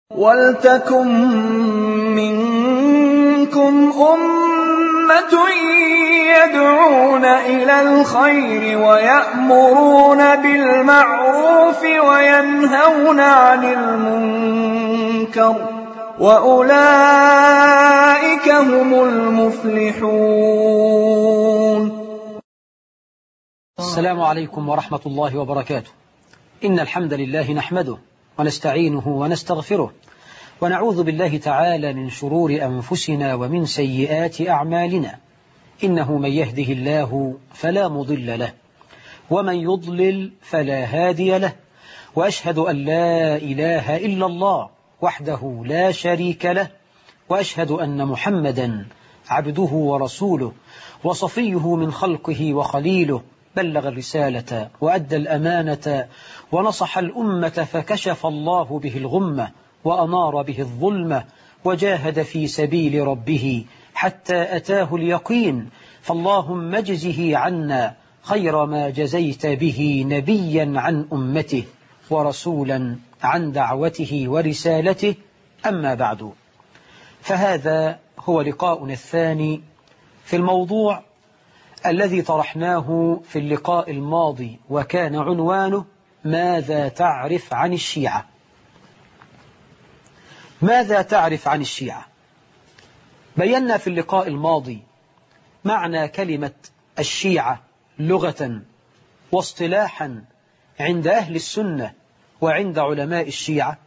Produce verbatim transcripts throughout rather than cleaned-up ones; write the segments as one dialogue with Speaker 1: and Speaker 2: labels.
Speaker 1: وَلْتَكُن مِّنكُمْ أُمَّةٌ يَدْعُونَ إِلَى الْخَيْرِ وَيَأْمُرُونَ بِالْمَعْرُوفِ وَيَنْهَوْنَ عَنِ الْمُنكَرِ وَأُولَئِكَ هُمُ الْمُفْلِحُونَ.
Speaker 2: السلام عليكم ورحمة الله وبركاته. إن الحمد لله نحمده ونستعينه ونستغفره ونعوذ بالله تعالى من شرور أنفسنا ومن سيئات أعمالنا. إنه من يهده الله فلا مضل له ومن يضلل فلا هادي له، وأشهد أن لا إله إلا الله وحده لا شريك له، وأشهد أن محمدا عبده ورسوله وصفيه من خلقه وخليله، بلغ الرسالة وأدى الأمانة ونصح الأمة فكشف الله به الغمة وأنار به الظلمة وجاهد في سبيل ربه حتى أتاه اليقين. فاللهم اجزه عنا خير ما جزيت به نبيا عن أمته ورسولا عن دعوته ورسالته. أما بعد، فهذا هو لقاؤنا الثاني في الموضوع الذي طرحناه في اللقاء الماضي، وكان عنوانه: ماذا تعرف عن الشيعة؟ ماذا تعرف عن الشيعة؟ بينا في اللقاء الماضي معنى كلمة الشيعة لغة واصطلاحا عند أهل السنة وعند علماء الشيعة،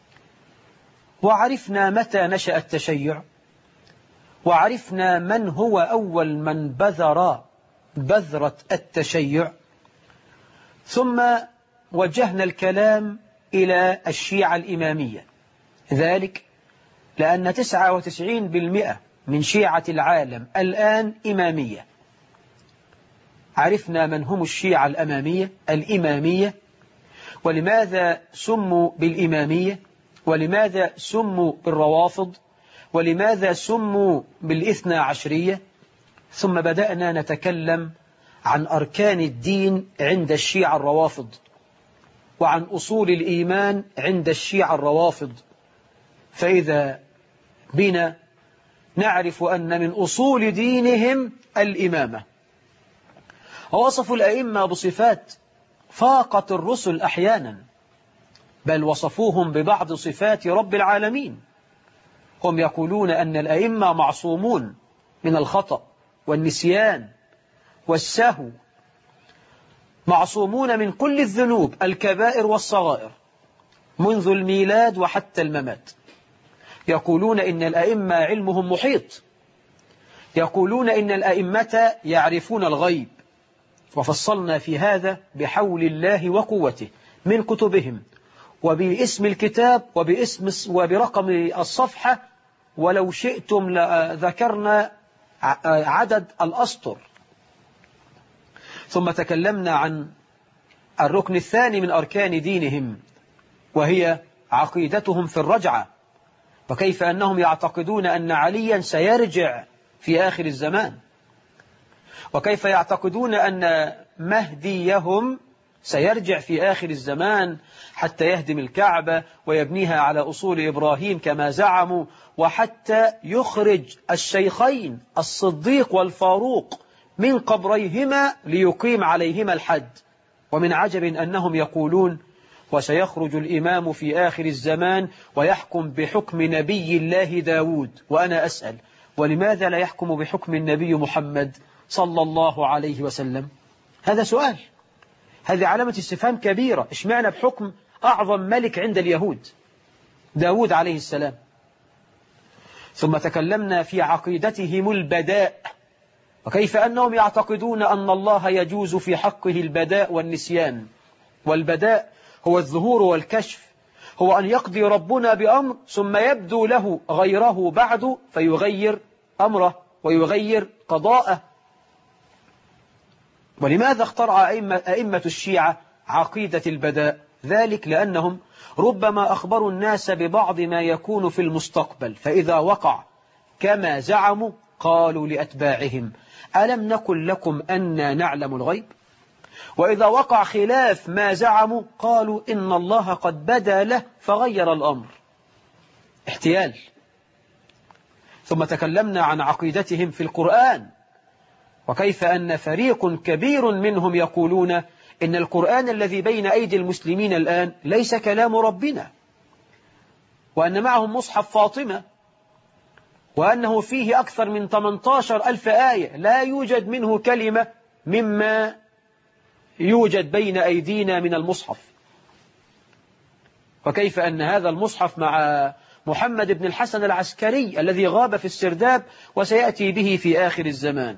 Speaker 2: وعرفنا متى نشأ التشيع، وعرفنا من هو أول من بذر بذرة التشيع، ثم وجهنا الكلام إلى الشيعة الإمامية، ذلك لأن تسعة وتسعين بالمئة من شيعة العالم الآن إمامية. عرفنا من هم الشيعة الأمامية الإمامية ولماذا سموا بالإمامية، ولماذا سموا بالروافض، ولماذا سموا بالإثنى عشرية. ثم بدأنا نتكلم عن أركان الدين عند الشيعة الروافض، وعن أصول الإيمان عند الشيعة الروافض، فإذا بنا نعرف أن من أصول دينهم الإمامة. ووصفوا الأئمة بصفات فاقت الرسل أحيانا، بل وصفوهم ببعض صفات رب العالمين. هم يقولون أن الأئمة معصومون من الخطأ والنسيان والسهو، معصومون من كل الذنوب الكبائر والصغائر منذ الميلاد وحتى الممات. يقولون إن الأئمة علمهم محيط، يقولون إن الأئمة يعرفون الغيب، وفصلنا في هذا بحول الله وقوته من كتبهم وباسم الكتاب وباسم وبرقم الصفحة، ولو شئتم لذكرنا عدد الأسطر. ثم تكلمنا عن الركن الثاني من أركان دينهم، وهي عقيدتهم في الرجعة، وكيف أنهم يعتقدون أن عليا سيرجع في آخر الزمان، وكيف يعتقدون أن مهديهم سيرجع في آخر الزمان حتى يهدم الكعبة ويبنيها على أصول إبراهيم كما زعموا، وحتى يخرج الشيخين الصديق والفاروق من قبريهما ليقيم عليهما الحد. ومن عجب أنهم يقولون: وسيخرج الإمام في آخر الزمان ويحكم بحكم نبي الله داود. وأنا أسأل: ولماذا لا يحكم بحكم النبي محمد صلى الله عليه وسلم؟ هذا سؤال، هذه علامة استفهام كبيرة. اشمعنى بحكم أعظم ملك عند اليهود داود عليه السلام؟ ثم تكلمنا في عقيدتهم البداء، وكيف أنهم يعتقدون أن الله يجوز في حقه البداء والنسيان. والبداء هو الظهور والكشف، هو أن يقضي ربنا بأمر ثم يبدو له غيره بعد فيغير أمره ويغير قضاءه. ولماذا اخترع أئمة, أئمة الشيعة عقيدة البداء؟ ذلك لأنهم ربما أخبروا الناس ببعض ما يكون في المستقبل، فإذا وقع كما زعموا قالوا لأتباعهم: ألم نقل لكم أننا نعلم الغيب؟ وإذا وقع خلاف ما زعموا قالوا إن الله قد بدا له فغير الأمر. احتيال. ثم تكلمنا عن عقيدتهم في القرآن، وكيف أن فريق كبير منهم يقولون إن القرآن الذي بين أيدي المسلمين الآن ليس كلام ربنا، وأن معهم مصحف فاطمة، وأنه فيه أكثر من ثمانية عشر ألف آية لا يوجد منه كلمة مما يوجد بين أيدينا من المصحف. وكيف أن هذا المصحف مع محمد بن الحسن العسكري الذي غاب في السرداب وسيأتي به في آخر الزمان.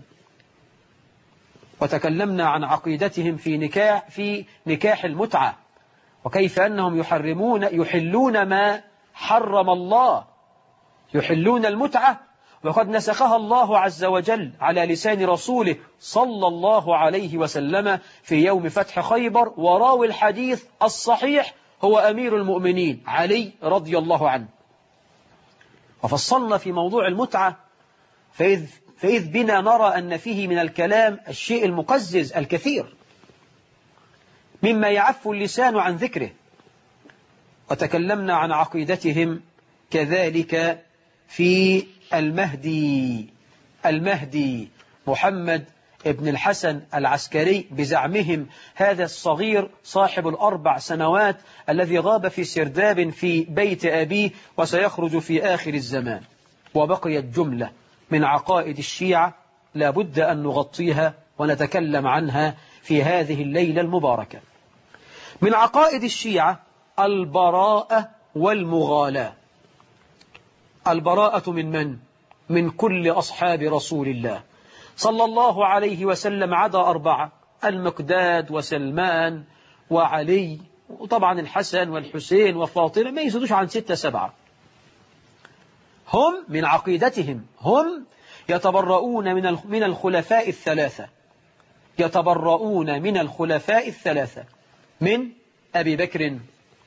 Speaker 2: وتكلمنا عن عقيدتهم في نكاح في نكاح المتعة، وكيف أنهم يحرمون يحلون ما حرم الله، يحلون المتعة وقد نسخها الله عز وجل على لسان رسوله صلى الله عليه وسلم في يوم فتح خيبر، وراوي الحديث الصحيح هو أمير المؤمنين علي رضي الله عنه. وفصلنا في موضوع المتعة، فإذ, فإذ بنا نرى أن فيه من الكلام الشيء المقزز الكثير مما يعف اللسان عن ذكره. وتكلمنا عن عقيدتهم كذلك في المهدي المهدي محمد ابن الحسن العسكري، بزعمهم هذا الصغير صاحب الأربع سنوات الذي غاب في سرداب في بيت أبيه وسيخرج في آخر الزمان. وبقيت جملة من عقائد الشيعة لا بد أن نغطيها ونتكلم عنها في هذه الليلة المباركة. من عقائد الشيعة البراءة والمغالاة. البراءة من من؟ من كل أصحاب رسول الله صلى الله عليه وسلم عدا أربعة: المقداد وسلمان وعلي، وطبعا الحسن والحسين وفاطمة، ما يزيدوش عن ستة سبعة. هم من عقيدتهم هم يتبرؤون من من الخلفاء الثلاثة، يتبرؤون من الخلفاء الثلاثة، من أبي بكر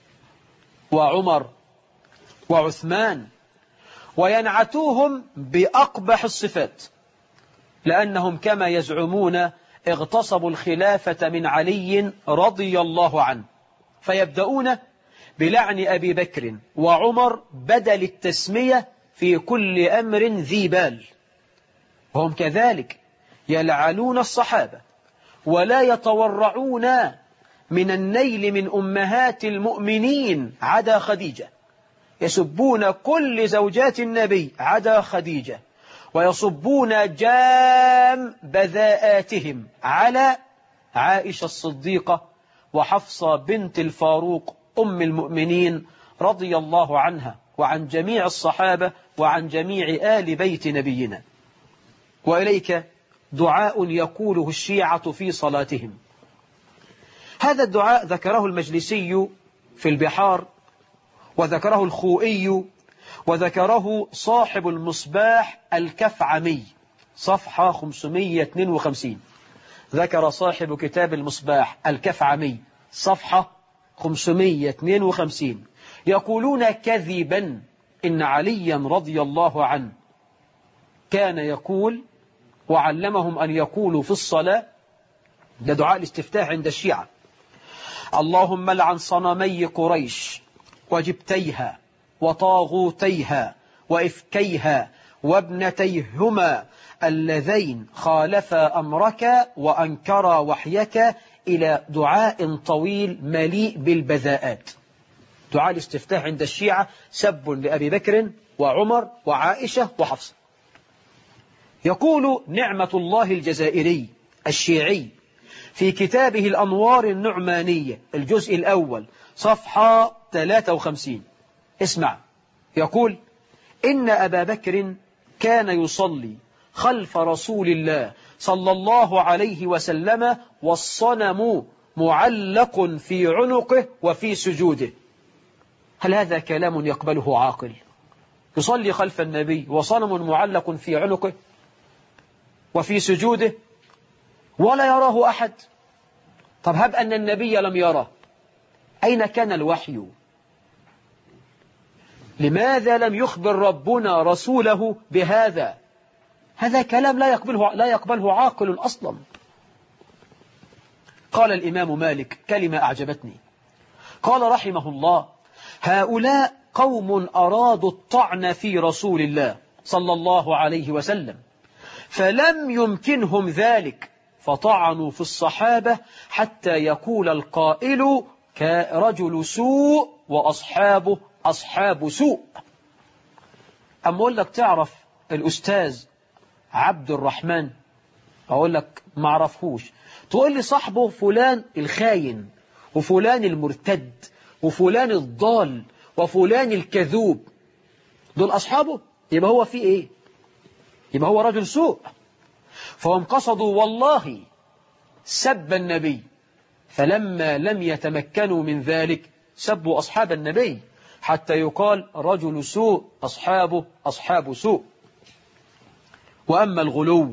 Speaker 2: وعمر وعثمان، وينعتوهم بأقبح الصفات، لأنهم كما يزعمون اغتصبوا الخلافة من علي رضي الله عنه، فيبدأون بلعن أبي بكر وعمر بدل التسمية في كل أمر ذي بال. وهم كذلك يلعنون الصحابة ولا يتورعون من النيل من أمهات المؤمنين عدا خديجة، يسبون كل زوجات النبي عدا خديجة، ويصبون جام بذاءاتهم على عائشة الصديقة وحفصة بنت الفاروق أم المؤمنين رضي الله عنها، وعن جميع الصحابة وعن جميع آل بيت نبينا. وإليك دعاء يقوله الشيعة في صلاتهم. هذا الدعاء ذكره المجلسي في البحار، وذكره الخوئي، وذكره صاحب المصباح الكفعمي صفحة خمسمائة واثنين وخمسين. ذكر صاحب كتاب المصباح الكفعمي صفحة خمسمائة واثنين وخمسين: يقولون كذبا إن عليا رضي الله عنه كان يقول، وعلمهم أن يقولوا في الصلاة، ده دعاء الاستفتاح عند الشيعة: اللهم لعن صنمي قريش وجبتيها وطاغوتيها وإفكيها وابنتيهما اللذين خالفا أمرك وأنكرا وحيك، إلى دعاء طويل مليء بالبذاءات. دعاء الاستفتاح عند الشيعة سب لأبي بكر وعمر وعائشة وحفصة. يقول نعمة الله الجزائري الشيعي في كتابه الأنوار النعمانية الجزء الأول صفحة ثلاثة وخمسين، اسمع، يقول: إن أبا بكر كان يصلي خلف رسول الله صلى الله عليه وسلم والصنم معلق في عنقه وفي سجوده. هل هذا كلام يقبله عاقل؟ يصلي خلف النبي وصنم معلق في عنقه وفي سجوده ولا يراه أحد؟ طب هب أن النبي لم يره، أين كان الوحي؟ لماذا لم يخبر ربنا رسوله بهذا؟ هذا كلام لا يقبله, لا يقبله عاقل أصلا. قال الإمام مالك كلمة أعجبتني، قال رحمه الله: هؤلاء قوم أرادوا الطعن في رسول الله صلى الله عليه وسلم فلم يمكنهم ذلك فطعنوا في الصحابة حتى يقول القائل كرجل سوء وأصحابه أصحاب سوء. أما أقول لك تعرف الأستاذ عبد الرحمن، أقول لك ما عرفهوش، تقول لي صاحبه فلان الخاين وفلان المرتد وفلان الضال وفلان الكذوب، دول أصحابه، يبقى هو في إيه؟ يبقى هو رجل سوء. فهم قصدوا والله سب النبي، فلما لم يتمكنوا من ذلك سبوا أصحاب النبي حتى يقال رجل سوء أصحابه أصحاب سوء. وأما الغلو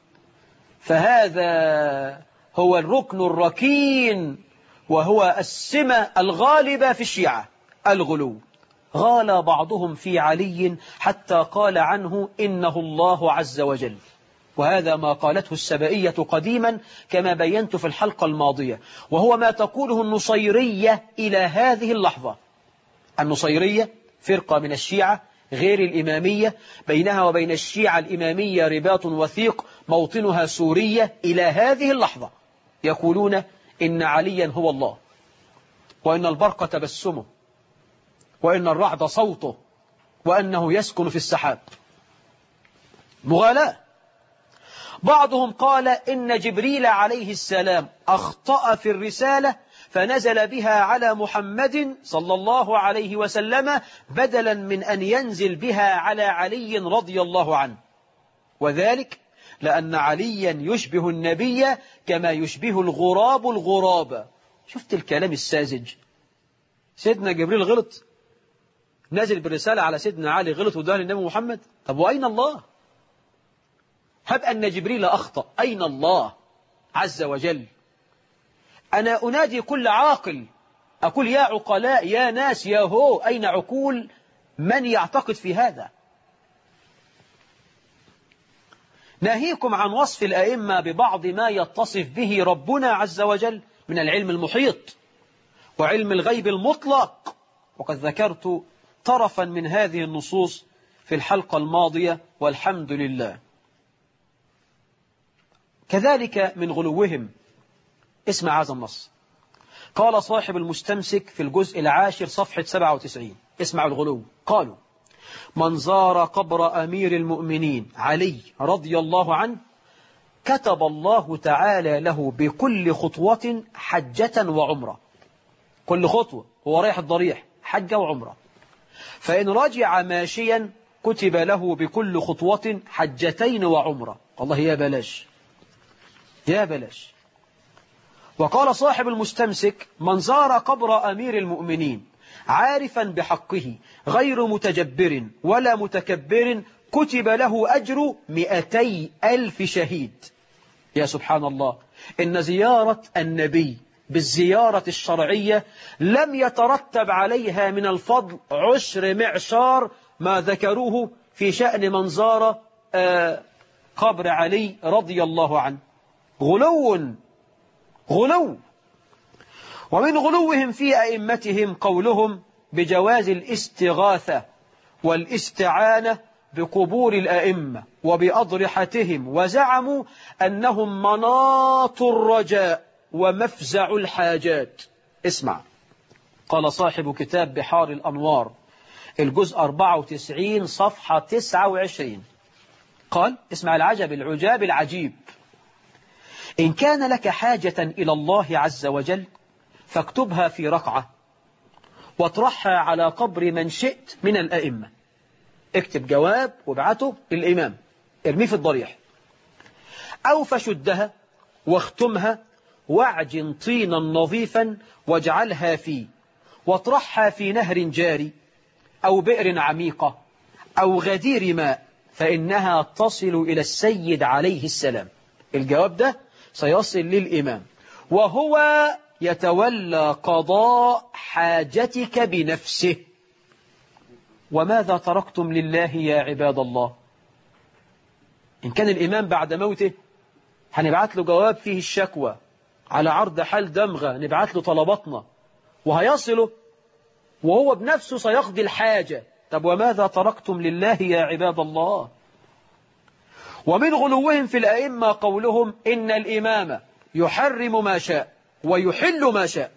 Speaker 2: فهذا هو الركن الركين وهو السمة الغالبة في الشيعة، الغلو. غال بعضهم في علي حتى قال عنه إنه الله عز وجل، وهذا ما قالته السبائية قديما كما بينت في الحلقة الماضية، وهو ما تقوله النصيرية إلى هذه اللحظة. النصيرية فرقة من الشيعة غير الإمامية، بينها وبين الشيعة الإمامية رباط وثيق، موطنها سورية إلى هذه اللحظة، يقولون إن عليا هو الله، وإن البرق تبسمه، وإن الرعد صوته، وأنه يسكن في السحاب. مغالاة. بعضهم قال إن جبريل عليه السلام أخطأ في الرسالة فنزل بها على محمد صلى الله عليه وسلم بدلا من أن ينزل بها على علي رضي الله عنه، وذلك لأن عليا يشبه النبي كما يشبه الغراب الغراب. شفت الكلام الساذج؟ سيدنا جبريل غلط، نزل بالرسالة على سيدنا علي غلط وده للنبي محمد. طب وأين الله؟ هب أن جبريل أخطأ، أين الله عز وجل؟ أنا أنادي كل عاقل أقول يا عقلاء يا ناس يا هو، أين عقول من يعتقد في هذا؟ ناهيكم عن وصف الأئمة ببعض ما يتصف به ربنا عز وجل من العلم المحيط وعلم الغيب المطلق، وقد ذكرت طرفا من هذه النصوص في الحلقة الماضية والحمد لله. كذلك من غلوهم، اسمع هذا النص، قال صاحب المستمسك في الجزء العاشر صفحة سبعة وتسعين، اسمع الغلو، قالوا من زار قبر أمير المؤمنين علي رضي الله عنه كتب الله تعالى له بكل خطوة حجة وعمرة. كل خطوة هو رايح الضريح حجة وعمرة، فإن رجع ماشيا كتب له بكل خطوة حجتين وعمرة. والله يا بلاش يا بلاش. وقال صاحب المستمسك من زار قبر أمير المؤمنين عارفا بحقه غير متجبر ولا متكبر كتب له أجر مئتي ألف شهيد. يا سبحان الله، إن زيارة النبي بالزيارة الشرعية لم يترتب عليها من الفضل عشر معشار ما ذكروه في شأن من زار قبر علي رضي الله عنه. غلو غلو. ومن غلوهم في أئمتهم قولهم بجواز الاستغاثة والاستعانة بقبور الأئمة وبأضرحتهم، وزعموا أنهم مناط الرجاء ومفزع الحاجات. اسمع، قال صاحب كتاب بحار الأنوار الجزء أربعة وتسعين صفحة تسعة وعشرين، قال اسمع العجب العجاب العجيب، إن كان لك حاجة إلى الله عز وجل فاكتبها في رقعة واطرحها على قبر من شئت من الأئمة. اكتب جواب وابعته للإمام، ارميه في الضريح، أو فشدها واختمها واعجن طينا نظيفا واجعلها فيه واطرحها في نهر جاري أو بئر عميقة أو غدير ماء فإنها تصل إلى السيد عليه السلام. الجواب ده سيصل للإمام وهو يتولى قضاء حاجتك بنفسه. وماذا تركتم لله يا عباد الله؟ إن كان الإمام بعد موته هنبعت له جواب فيه الشكوى على عرض حال دمغة، نبعت له طلباتنا وهيصله وهو بنفسه سيقضي الحاجة. طب وماذا تركتم لله يا عباد الله؟ ومن غلوهم في الأئمة قولهم إن الإمام يحرم ما شاء ويحل ما شاء.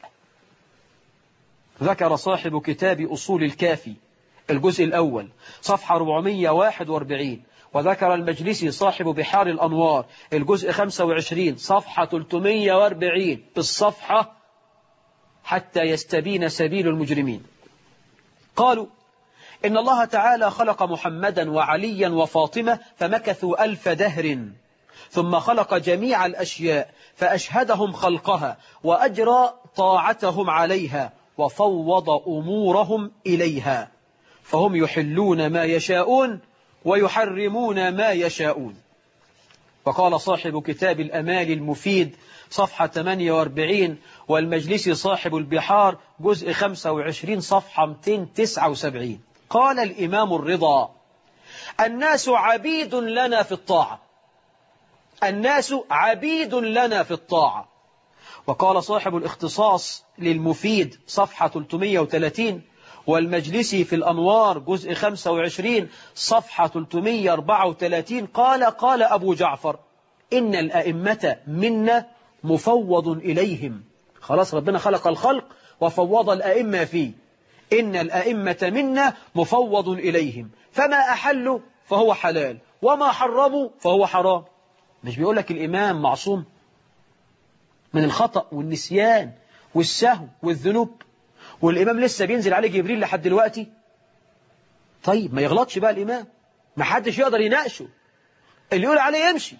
Speaker 2: ذكر صاحب كتاب أصول الكافي الجزء الأول صفحة أربعمائة وواحد وأربعين، وذكر المجلسي صاحب بحار الأنوار الجزء خمسة وعشرين صفحة ثلاثمائة وأربعين بالصفحة حتى يستبين سبيل المجرمين. قالوا إن الله تعالى خلق محمدا وعليا وفاطمة فمكثوا ألف دهر، ثم خلق جميع الأشياء فأشهدهم خلقها وأجرى طاعتهم عليها وفوض أمورهم إليها، فهم يحلون ما يشاءون ويحرمون ما يشاءون. وقال صاحب كتاب الأمال المفيد صفحة ثمانية وأربعين والمجلسي صاحب البحار جزء خمسة وعشرين صفحة مئتين وتسعة وسبعين، قال الإمام الرضا: الناس عبيد لنا في الطاعة، الناس عبيد لنا في الطاعة. وقال صاحب الاختصاص للمفيد صفحة ثلاثمائة وثلاثين والمجلسي في الأنوار جزء خمسة وعشرين صفحة ثلاثمائة وأربعة وثلاثين قال قال أبو جعفر: إن الأئمة منا مفوض إليهم. خلاص ربنا خلق الخلق وفوض الأئمة فيه. إن الأئمة منا مفوض إليهم، فما أحلوا فهو حلال وما حرموا فهو حرام. مش بيقول لك الإمام معصوم من الخطأ والنسيان والسهو والذنوب، والإمام لسه بينزل عليه جبريل لحد دلوقتي؟ طيب ما يغلطش بقى الإمام، ما حدش يقدر يناقشه، اللي يقول عليه يمشي.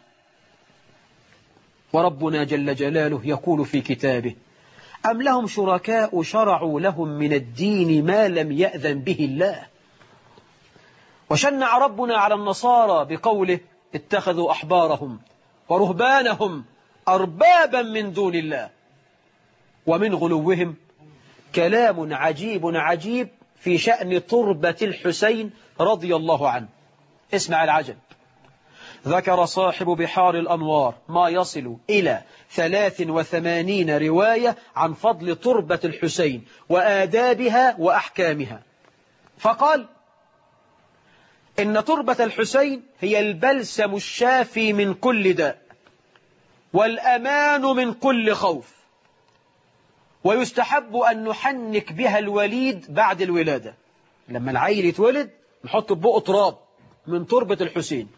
Speaker 2: وربنا جل جلاله يقول في كتابه: أم لهم شركاء شرعوا لهم من الدين ما لم يأذن به الله. وشنع ربنا على النصارى بقوله: اتخذوا أحبارهم ورهبانهم أربابا من دون الله. ومن غلوهم كلام عجيب عجيب في شأن تربة الحسين رضي الله عنه. اسمع العجب. ذكر صاحب بحار الأنوار ما يصل إلى ثلاث وثمانين رواية عن فضل تربة الحسين وآدابها وأحكامها، فقال: إن تربة الحسين هي البلسم الشافي من كل داء والأمان من كل خوف، ويستحب أن نحنك بها الوليد بعد الولادة. لما العيل يتولد نحط بقه تراب من تربة الحسين.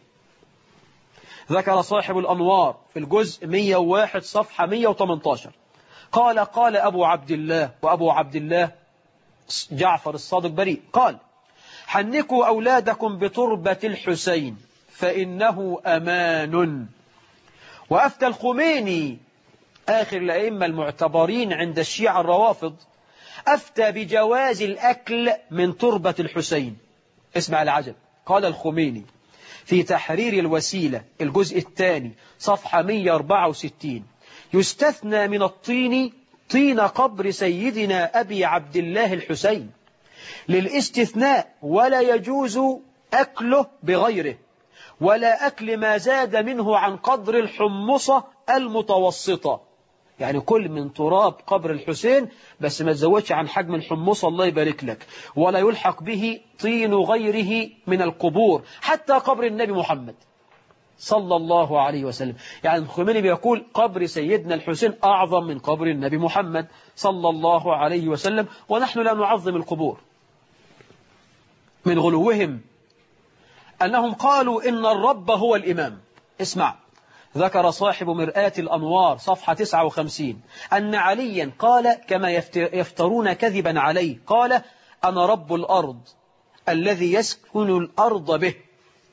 Speaker 2: ذكر صاحب الأنوار في الجزء مئة وواحد صفحة مئة وثمانية عشر قال قال أبو عبد الله، وأبو عبد الله جعفر الصادق بريء، قال: حنكوا أولادكم بتربة الحسين فإنه أمان. وأفتى الخميني آخر الأئمة المعتبرين عند الشيعة الروافض أفتى بجواز الأكل من تربة الحسين. اسمع العجب. قال الخميني في تحرير الوسيلة الجزء الثاني صفحة مئة وأربعة وستين: يستثنى من الطين طين قبر سيدنا أبي عبد الله الحسين للاستثناء، ولا يجوز أكله بغيره، ولا أكل ما زاد منه عن قدر الحمصة المتوسطة. يعني كل من تراب قبر الحسين بس ما تزودش عن حجم الحمصة، الله يبارك لك، ولا يلحق به طين غيره من القبور حتى قبر النبي محمد صلى الله عليه وسلم. يعني الخميني بيقول قبر سيدنا الحسين أعظم من قبر النبي محمد صلى الله عليه وسلم، ونحن لا نعظم القبور. من غلوهم أنهم قالوا إن الرب هو الإمام. اسمع. ذكر صاحب مرآة الأنوار صفحة تسعة وخمسين أن عليا قال كما يفترون كذبا عليه، قال: أنا رب الأرض الذي يسكن الأرض به.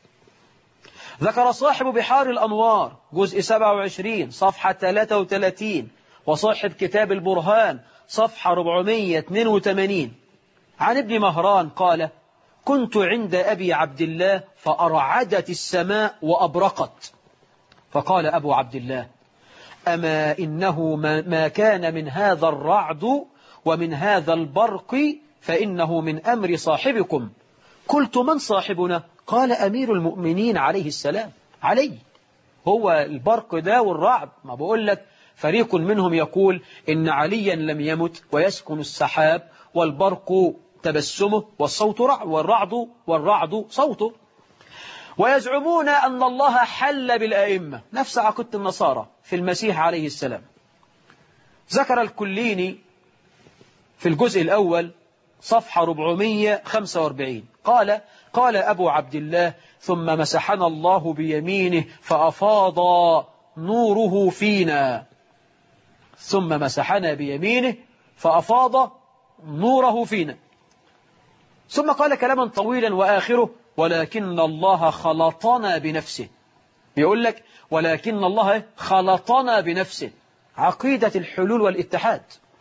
Speaker 2: ذكر صاحب بحار الأنوار جزء سبعة وعشرين صفحة ثلاثة وثلاثين وصاحب كتاب البرهان صفحة أربعمئة واثنين وثمانين عن ابن مهران قال: كنت عند أبي عبد الله فأرعدت السماء وأبرقت، فقال أبو عبد الله: أما إنه ما كان من هذا الرعد ومن هذا البرق فإنه من أمر صاحبكم. قلت: من صاحبنا؟ قال: أمير المؤمنين عليه السلام. علي هو البرق ده والرعد. ما بقول لك فريق منهم يقول إن عليا لم يمت ويسكن السحاب والبرق تبسمه والصوت رع والرعد والرعد صوته. ويزعمون أن الله حل بالأئمة، نفس عقيدة النصارى في المسيح عليه السلام. ذكر الكليني في الجزء الأول صفحة أربعمائة وخمسة وأربعين قال: قال أبو عبد الله: ثم مسحنا الله بيمينه فأفاض نوره فينا. ثم مسحنا بيمينه فأفاض نوره فينا. ثم قال كلاما طويلا وآخره: ولكن الله خلطنا بنفسه. بيقول لك ولكن الله خلطنا بنفسه، عقيدة الحلول والاتحاد.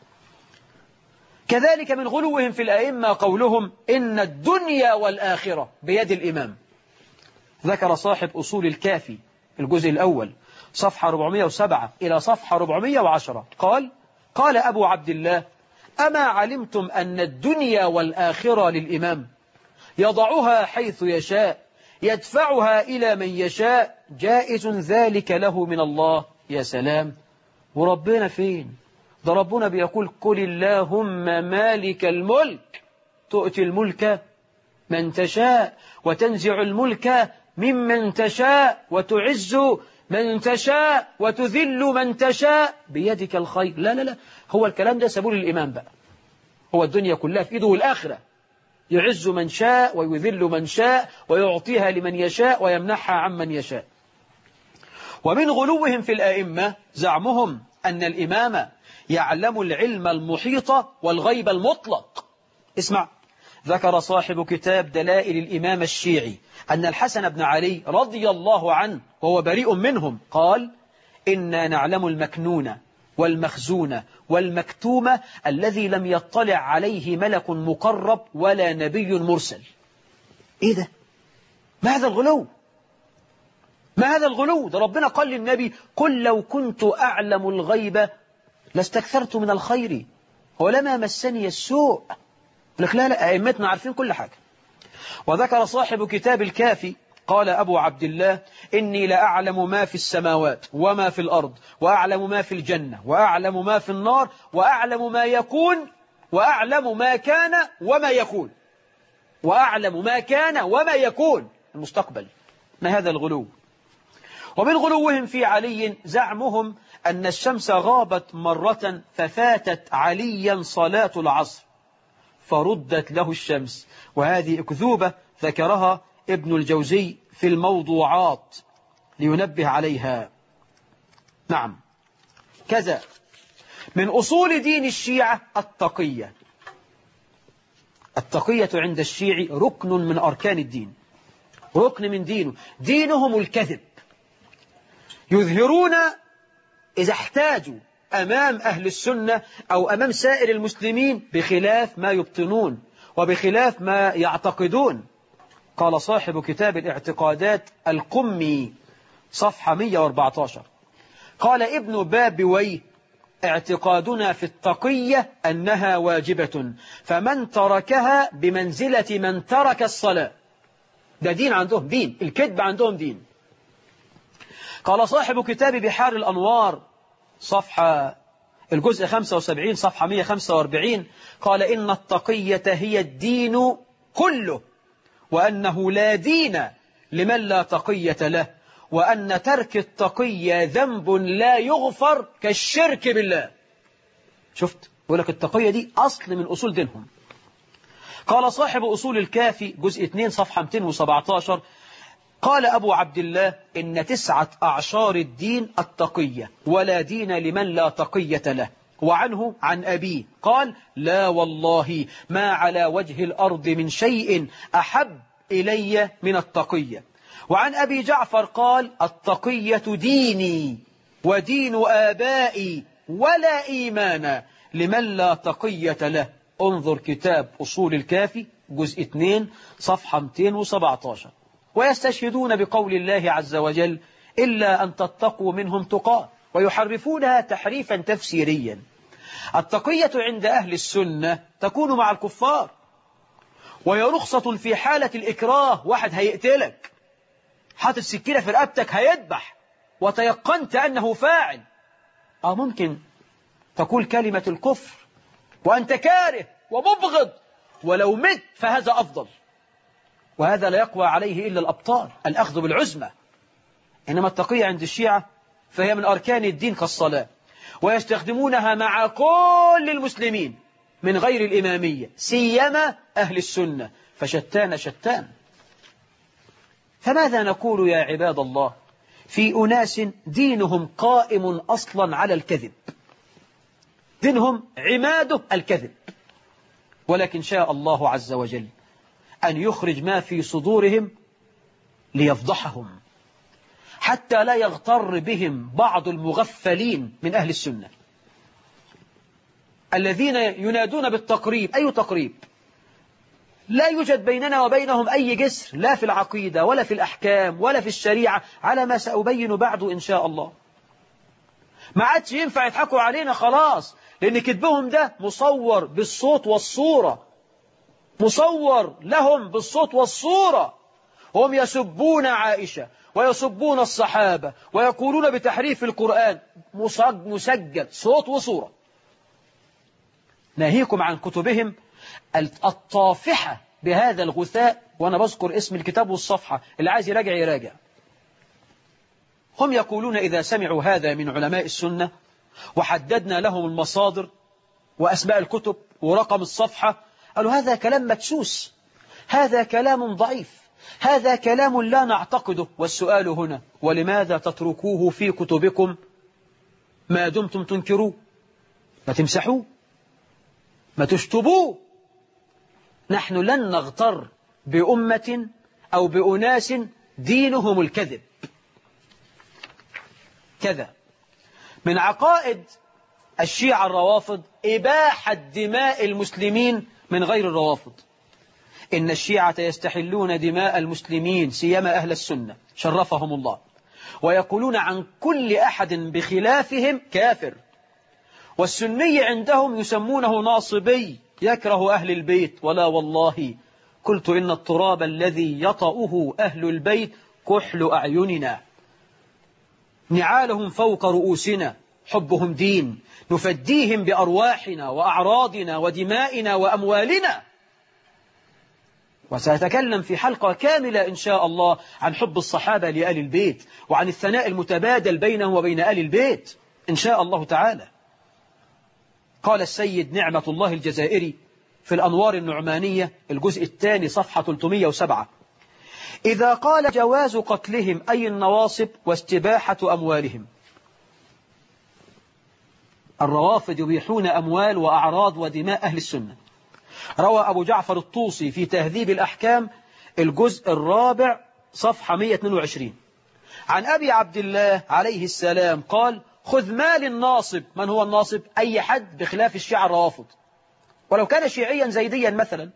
Speaker 2: كذلك من غلوهم في الأئمة قولهم إن الدنيا والآخرة بيد الإمام. ذكر صاحب أصول الكافي الجزء الأول صفحة أربعمائة وسبعة إلى صفحة أربعمائة وعشرة قال: قال أبو عبد الله: أما علمتم أن الدنيا والآخرة للإمام، يضعها حيث يشاء، يدفعها إلى من يشاء، جائز ذلك له من الله. يا سلام! وربنا فين؟ ده ربنا بيقول: قل اللهم مالك الملك تؤتي الملك من تشاء وتنزع الملك ممن تشاء وتعز من تشاء وتذل من تشاء بيدك الخير. لا لا لا، هو الكلام ده سبول الإمام بقى. هو الدنيا كلها في إيده والآخرة، يعز من شاء ويذل من شاء ويعطيها لمن يشاء ويمنحها عمن يشاء. ومن غلوهم في الآئمة زعمهم أن الإمام يعلم العلم المحيط والغيب المطلق. اسمع، ذكر صاحب كتاب دلائل الإمام الشيعي أن الحسن بن علي رضي الله عنه وهو بريء منهم قال: إنا نعلم المكنون والمخزون والمكتوم الذي لم يطلع عليه ملك مقرب ولا نبي مرسل. إيه ده؟ ما هذا الغلو؟ ما هذا الغلو؟ ده ربنا قال للنبي: قل لو كنت أعلم الغيب لاستكثرت من الخير ولما مسني السوء. لك لا لا، أئمتنا عارفين كل حاجة. وذكر صاحب كتاب الكافي قال أبو عبد الله: إني لأعلم ما في السماوات وما في الأرض، وأعلم ما في الجنة، وأعلم ما في النار، وأعلم ما يكون، وأعلم ما كان وما يكون، وأعلم ما كان وما يكون المستقبل. ما هذا الغلو؟ ومن غلوهم في علي زعمهم أن الشمس غابت مرة ففاتت عليا صلاة العصر فردت له الشمس، وهذه أكذوبة ذكرها ابن الجوزي في الموضوعات لينبه عليها. نعم، كذا من أصول دين الشيعة التقية. التقية عند الشيعي ركن من أركان الدين، ركن من دينه. دينهم الكذب، يظهرون إذا احتاجوا أمام أهل السنة أو أمام سائر المسلمين بخلاف ما يبطنون وبخلاف ما يعتقدون. قال صاحب كتاب الاعتقادات القمي صفحة مئة وأربعة عشر قال ابن بابويه: اعتقادنا في التقية أنها واجبة، فمن تركها بمنزلة من ترك الصلاة. ده دين عندهم، دين الكذب عندهم دين. قال صاحب كتاب بحار الأنوار صفحة الجزء خمسة وسبعين صفحة مئة وخمسة وأربعين قال: إن التقية هي الدين كله، وأنه لا دين لمن لا تقية له، وأن ترك التقية ذنب لا يغفر كالشرك بالله. شفت؟ يقول لك التقية دي أصل من أصول دينهم. قال صاحب أصول الكافي جزء اثنين صفحة مئتين وسبعة عشر قال أبو عبد الله: إن تسعة أعشار الدين التقية، ولا دين لمن لا تقية له. وعنه عن أبيه قال: لا والله ما على وجه الأرض من شيء أحب إلي من التقية. وعن أبي جعفر قال: التقية ديني ودين آبائي ولا إيمان لمن لا تقية له. انظر كتاب أصول الكافي جزء اثنين صفحة مئتين وسبعة عشر. ويستشهدون بقول الله عز وجل: إلا أن تتقوا منهم تقاه، ويحرفونها تحريفا تفسيريا. التقية عند أهل السنة تكون مع الكفار، وهي رخصة في حالة الإكراه. واحد هيقتلك، حاطط سكينة في رقبتك، هيذبح، وتيقنت أنه فاعل، أو ممكن تقول كلمة الكفر وأنت كاره ومبغض ولو مت فهذا أفضل. وهذا لا يقوى عليه إلا الأبطال، الأخذ بالعزمة. إنما التقية عند الشيعة فهي من أركان الدين كالصلاة، ويستخدمونها مع كل المسلمين من غير الإمامية، سيما أهل السنة، فشتان شتان. فماذا نقول يا عباد الله في أناس دينهم قائم أصلا على الكذب، دينهم عماده الكذب، ولكن شاء الله عز وجل أن يخرج ما في صدورهم ليفضحهم، حتى لا يغتر بهم بعض المغفلين من أهل السنة الذين ينادون بالتقريب. أي تقريب؟ لا يوجد بيننا وبينهم أي جسر، لا في العقيدة ولا في الأحكام ولا في الشريعة، على ما سأبين بعد إن شاء الله. ما عادش ينفع يضحكوا علينا خلاص، لأن كذبهم ده مصور بالصوت والصورة، مصور لهم بالصوت والصورة. هم يسبون عائشة ويسبون الصحابة ويقولون بتحريف القرآن، مسجل صوت وصورة. ناهيكم عن كتبهم الطافحة بهذا الغثاء، وأنا بذكر اسم الكتاب والصفحة، اللي عايز يراجع يراجع. هم يقولون إذا سمعوا هذا من علماء السنة وحددنا لهم المصادر وأسماء الكتب ورقم الصفحة، قالوا هذا كلام مدسوس، هذا كلام ضعيف، هذا كلام لا نعتقده. والسؤال هنا: ولماذا تتركوه في كتبكم ما دمتم تنكروه؟ ما تمسحوه، ما تشطبوه. نحن لن نغتر بأمة أو بأناس دينهم الكذب. كذا من عقائد الشيعة الروافض إباحة دماء المسلمين من غير الروافض. إن الشيعة يستحلون دماء المسلمين سيما أهل السنة شرفهم الله، ويقولون عن كل أحد بخلافهم كافر. والسني عندهم يسمونه ناصبي يكره أهل البيت. ولا والله قلت إن التراب الذي يطأه أهل البيت كحل أعيننا، نعالهم فوق رؤوسنا، حبهم دين، نفديهم بأرواحنا وأعراضنا ودمائنا وأموالنا. وسأتكلم في حلقة كاملة إن شاء الله عن حب الصحابة لآل البيت، وعن الثناء المتبادل بينهم وبين آل البيت إن شاء الله تعالى. قال السيد نعمة الله الجزائري في الأنوار النعمانية الجزء الثاني صفحة ثلاثمئة وسبعة: إذا قال جواز قتلهم أي النواصب واستباحة أموالهم. الروافض يبيحون أموال وأعراض ودماء أهل السنة. روى أبو جعفر الطوسي في تهذيب الأحكام الجزء الرابع صفحة مئة واثنين وعشرين عن أبي عبد الله عليه السلام قال: خذ مال الناصب. من هو الناصب؟ أي حد بخلاف الشيعة الروافض، ولو كان شيعيا زيديا مثلا.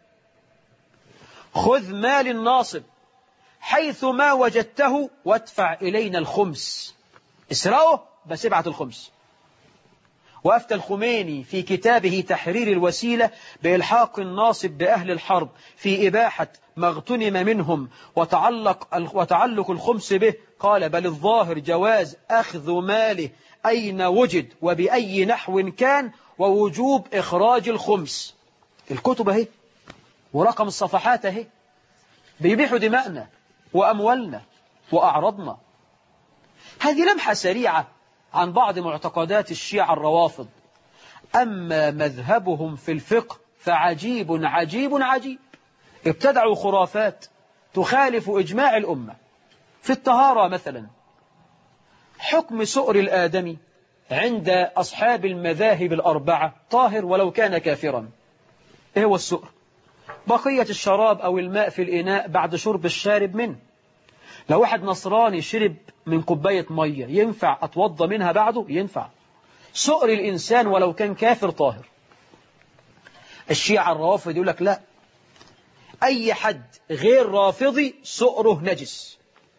Speaker 2: خذ مال الناصب حيث ما وجدته وادفع إلينا الخمس. اسرقه بس ابعت الخمس. وأفتى الخميني في كتابه تحرير الوسيلة بإلحاق الناصب بأهل الحرب في إباحة ما اغتنم منهم وتعلق, وتعلق الخمس به. قال: بل الظاهر جواز أخذ ماله أين وجد وبأي نحو كان، ووجوب إخراج الخمس. الكتب اهي ورقم الصفحات اهي، بيبيحوا دماءنا وأموالنا وأعرضنا. هذه لمحة سريعة عن بعض معتقدات الشيعة الروافض. أما مذهبهم في الفقه فعجيب عجيب عجيب. ابتدعوا خرافات تخالف إجماع الأمة. في الطهارة مثلا، حكم سؤر الآدمي عند أصحاب المذاهب الأربعة طاهر ولو كان كافرا. إيه هو السؤر؟ بقية الشراب أو الماء في الإناء بعد شرب الشارب منه. لو واحد نصراني شرب من كوباية مية ينفع أتوضى منها بعده؟ ينفع. سؤر الإنسان ولو كان كافر طاهر. الشيعة الرافض يقول لك لا، أي حد غير رافضي سؤره نجس.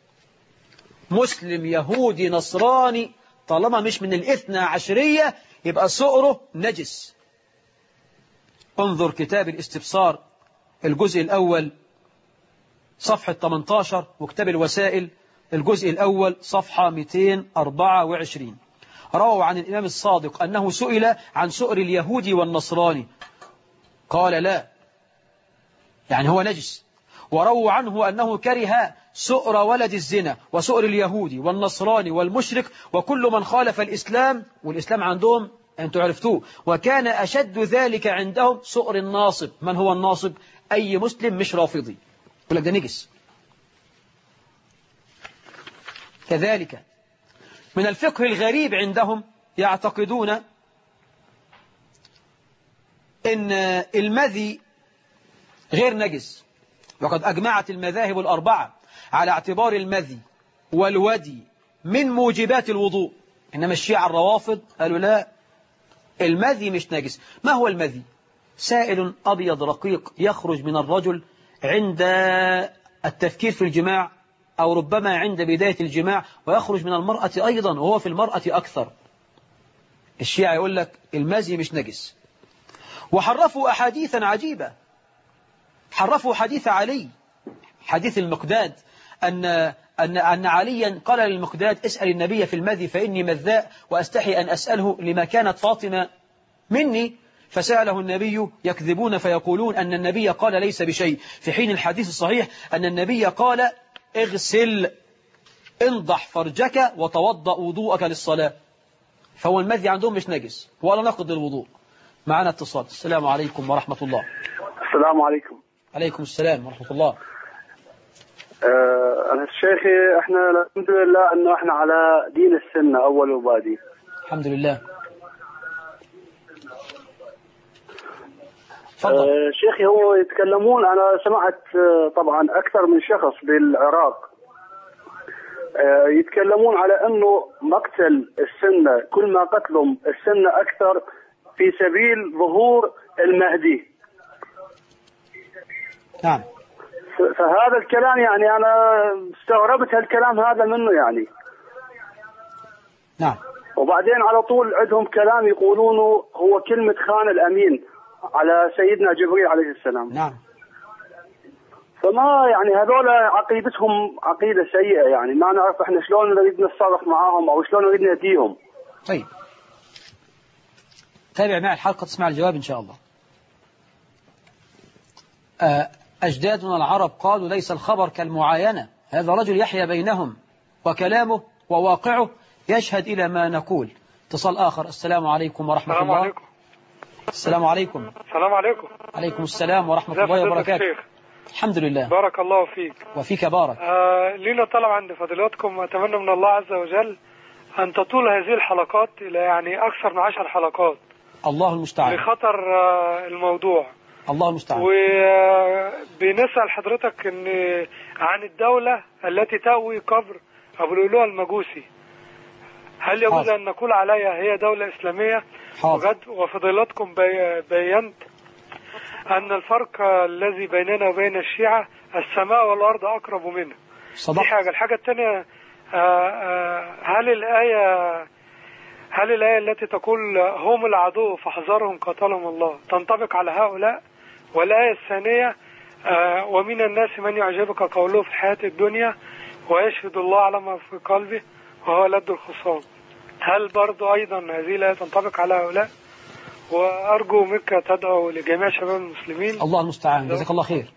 Speaker 2: مسلم يهودي نصراني طالما مش من الاثنى عشرية يبقى سؤره نجس. انظر كتاب الاستبصار الجزء الأول صفحة ثمانية عشر، وكتاب الوسائل الجزء الأول صفحة مئتين وأربعة وعشرين. رووا عن الإمام الصادق أنه سئل عن سؤر اليهودي والنصراني قال: لا، يعني هو نجس. ورووا عنه أنه كره سؤر ولد الزنا وسؤر اليهودي والنصراني والمشرك وكل من خالف الإسلام، والإسلام عندهم أنتوا عرفتوه، وكان أشد ذلك عندهم سؤر الناصب. من هو الناصب؟ أي مسلم مش رافضي، يقول لك ده نجس. كذلك من الفقه الغريب عندهم يعتقدون إن المذي غير نجس، وقد أجمعت المذاهب الأربعة على اعتبار المذي والودي من موجبات الوضوء. إنما الشيعة الروافض قالوا لا، المذي مش نجس. ما هو المذي؟ سائل أبيض رقيق يخرج من الرجل عند التفكير في الجماع، أو ربما عند بداية الجماع، ويخرج من المرأة أيضا وهو في المرأة أكثر. الشيعة يقول لك المذي مش نجس. وحرفوا أحاديثا عجيبة، حرفوا حديث علي، حديث المقداد، أن أن أن عليا قال للمقداد اسأل النبي في المذي فإني مذاء وأستحي أن أسأله لما كانت فاطمة مني، فسأله النبي يكذبون فيقولون أن النبي قال ليس بشيء، في حين الحديث الصحيح أن النبي قال اغسل انضح فرجك وتوضأ وضوءك للصلاة. فهو المذي عندهم مش نجس ولا نقض الوضوء. معنا اتصال. السلام عليكم ورحمة الله.
Speaker 3: السلام عليكم.
Speaker 2: عليكم السلام ورحمة الله.
Speaker 3: أه أنا شيخي إحنا الحمد لله أنه إحنا على دين السنة أول وبادي.
Speaker 2: الحمد لله.
Speaker 3: أه شيخي هو يتكلمون، أنا سمعت طبعا أكثر من شخص بالعراق أه يتكلمون على أنه مقتل السنة، كل ما قتلهم السنة أكثر في سبيل ظهور المهدي.
Speaker 2: نعم.
Speaker 3: فهذا الكلام يعني أنا استغربت هالكلام هذا منه يعني.
Speaker 2: نعم.
Speaker 3: وبعدين على طول عندهم كلام يقولونه هو كلمة خان الأمين على سيدنا جبريل عليه السلام.
Speaker 2: نعم.
Speaker 3: فما يعني هذول عقيدتهم عقيدة سيئة، يعني ما نعرف احنا شلون نريد نتصرف معاهم أو شلون نريد نهديهم.
Speaker 2: طيب تابع معي الحلقة تسمع الجواب إن شاء الله. أجدادنا العرب قالوا ليس الخبر كالمعاينة، هذا رجل يحيا بينهم وكلامه وواقعه يشهد إلى ما نقول. اتصال آخر. السلام عليكم ورحمة
Speaker 4: السلام
Speaker 2: الله.
Speaker 4: عليكم.
Speaker 2: السلام عليكم.
Speaker 4: السلام عليكم.
Speaker 2: عليكم السلام ورحمة الله وبركاته. الحمد لله.
Speaker 4: بارك الله فيك.
Speaker 2: وفيك بارك.
Speaker 4: آه لينا طلب عند فضيلتكم، وأتمنى من الله عز وجل أن تطول هذه الحلقات إلى يعني أكثر من عشر حلقات.
Speaker 2: الله المستعان.
Speaker 4: لخطر آه الموضوع.
Speaker 2: الله المستعان.
Speaker 4: وبنسأل حضرتك إن عن الدولة التي تأوي قبر أبو لؤلؤة المجوسي، هل يجوز أن نقول عليها هي دولة إسلامية؟
Speaker 2: حاضر.
Speaker 4: وفضيلتكم بي بينت أن الفرق الذي بيننا وبين الشيعة السماء والأرض أقرب منه.
Speaker 2: صدق.
Speaker 4: دي حاجة. الحاجة الثانية، هل الآية هل الآية التي تقول هم العدو فاحذرهم قاتلهم الله تنطبق على هؤلاء؟ والآية الثانية ومن الناس من يعجبك قوله في الحياة الدنيا ويشهد الله على ما في قلبه وهو لد الخصام، هل برضو أيضا هذه الآية تنطبق على هؤلاء؟ وأرجو منك تدعو لجميع شباب المسلمين.
Speaker 2: الله المستعان. جزاك الله خير.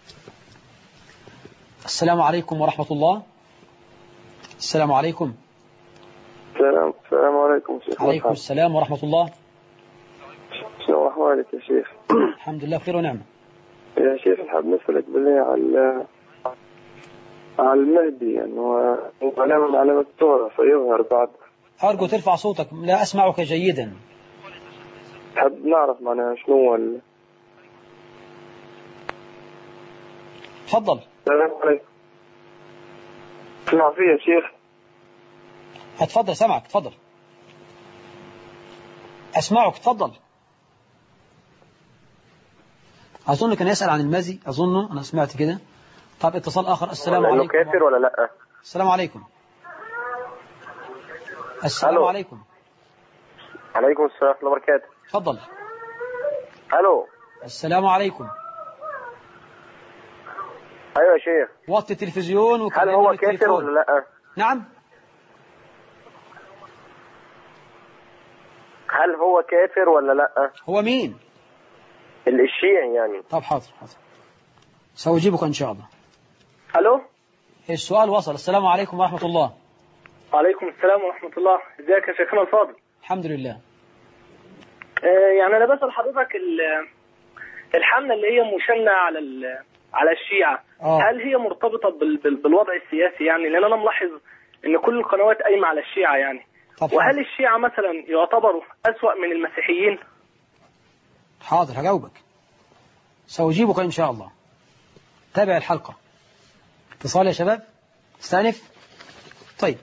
Speaker 2: السلام عليكم ورحمة الله. السلام عليكم.
Speaker 3: السلام السلام عليكم شيخ.
Speaker 2: عليكم السلام ورحمة الله.
Speaker 3: شنو أحوالك يا شيخ؟
Speaker 2: الحمد لله بخير ونعمة.
Speaker 3: يا شيخ نحب نسألك بالله على على المهدي، أنه يعني علامة من علامات التوراة فيظهر بعد.
Speaker 2: أرجو ترفع صوتك، لا أسمعك جيدا.
Speaker 3: نحب نعرف معناها شنو ال...
Speaker 2: تفضل.
Speaker 3: السلام عليكم. اسمع فيه يا شيخ.
Speaker 2: اتفضل سمعك. تفضل. أسمعك. تفضل. أظن كان يسأل عن المزي، أظنه أنا سمعت كده. طب اتصال آخر. السلام عليكم.
Speaker 3: كافر ولا لا؟
Speaker 2: السلام عليكم. السلام
Speaker 3: ألو.
Speaker 2: عليكم.
Speaker 3: عليكم السلام ورحمة الله وبركاته.
Speaker 2: تفضل.
Speaker 3: ألو.
Speaker 2: السلام عليكم.
Speaker 3: أيوة يا شيخ.
Speaker 2: وطي التلفزيون.
Speaker 3: هل هو كافر ولا لا؟
Speaker 2: نعم.
Speaker 3: هل هو كافر ولا لا؟
Speaker 2: هو مين؟
Speaker 3: الشيعي يعني.
Speaker 2: طب حاضر حاضر. سأجيبك إن شاء الله.
Speaker 5: الو.
Speaker 2: السؤال وصل. السلام عليكم ورحمة الله.
Speaker 5: وعليكم السلام ورحمة الله. ازيك يا شيخنا الفاضل؟
Speaker 2: الحمد لله.
Speaker 5: آه يعني انا بسأل حضرتك الحملة اللي هي مشنة على على الشيعة،
Speaker 2: آه.
Speaker 5: هل هي مرتبطة بال بال بالوضع السياسي؟ يعني لان انا ملاحظ ان كل القنوات قايمة على الشيعة يعني.
Speaker 2: طبعا.
Speaker 5: وهل الشيعة مثلا يعتبروا أسوأ من المسيحيين؟
Speaker 2: حاضر هجاوبك، سأجيبك إن شاء الله. تابع الحلقة. اتصال يا شباب، استأنف. طيب،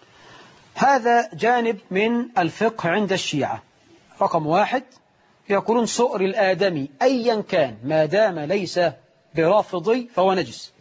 Speaker 2: هذا جانب من الفقه عند الشيعة. رقم واحد، يقولون سؤر الآدمي أيا كان ما دام ليس برافضي فهو نجس.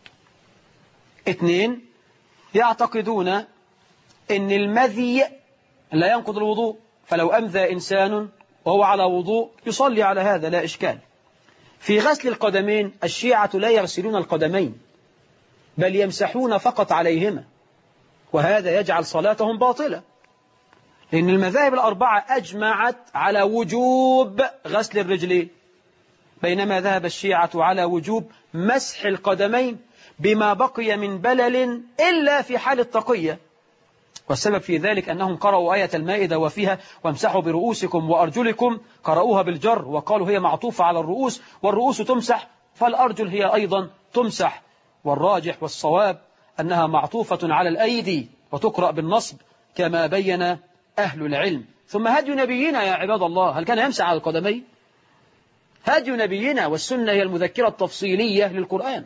Speaker 2: اثنين، يعتقدون أن المذي لا ينقض الوضوء، فلو أمذى إنسان وهو على وضوء يصلي على هذا لا إشكال. في غسل القدمين الشيعة لا يغسلون القدمين بل يمسحون فقط عليهما، وهذا يجعل صلاتهم باطلة، لأن المذاهب الأربعة أجمعت على وجوب غسل الرجلين، بينما ذهب الشيعة على وجوب مسح القدمين بما بقي من بلل إلا في حال التقية. والسبب في ذلك أنهم قرأوا آية المائدة وفيها وامسحوا برؤوسكم وأرجلكم، قرأوها بالجر وقالوا هي معطوفة على الرؤوس، والرؤوس تمسح فالأرجل هي أيضا تمسح، والراجح والصواب أنها معطوفة على الأيدي وتقرأ بالنصب كما بين أهل العلم. ثم هدي نبينا يا عباد الله، هل كان يمسح على القدمين؟ هدي نبينا والسنة هي المذكرة التفصيلية للقرآن.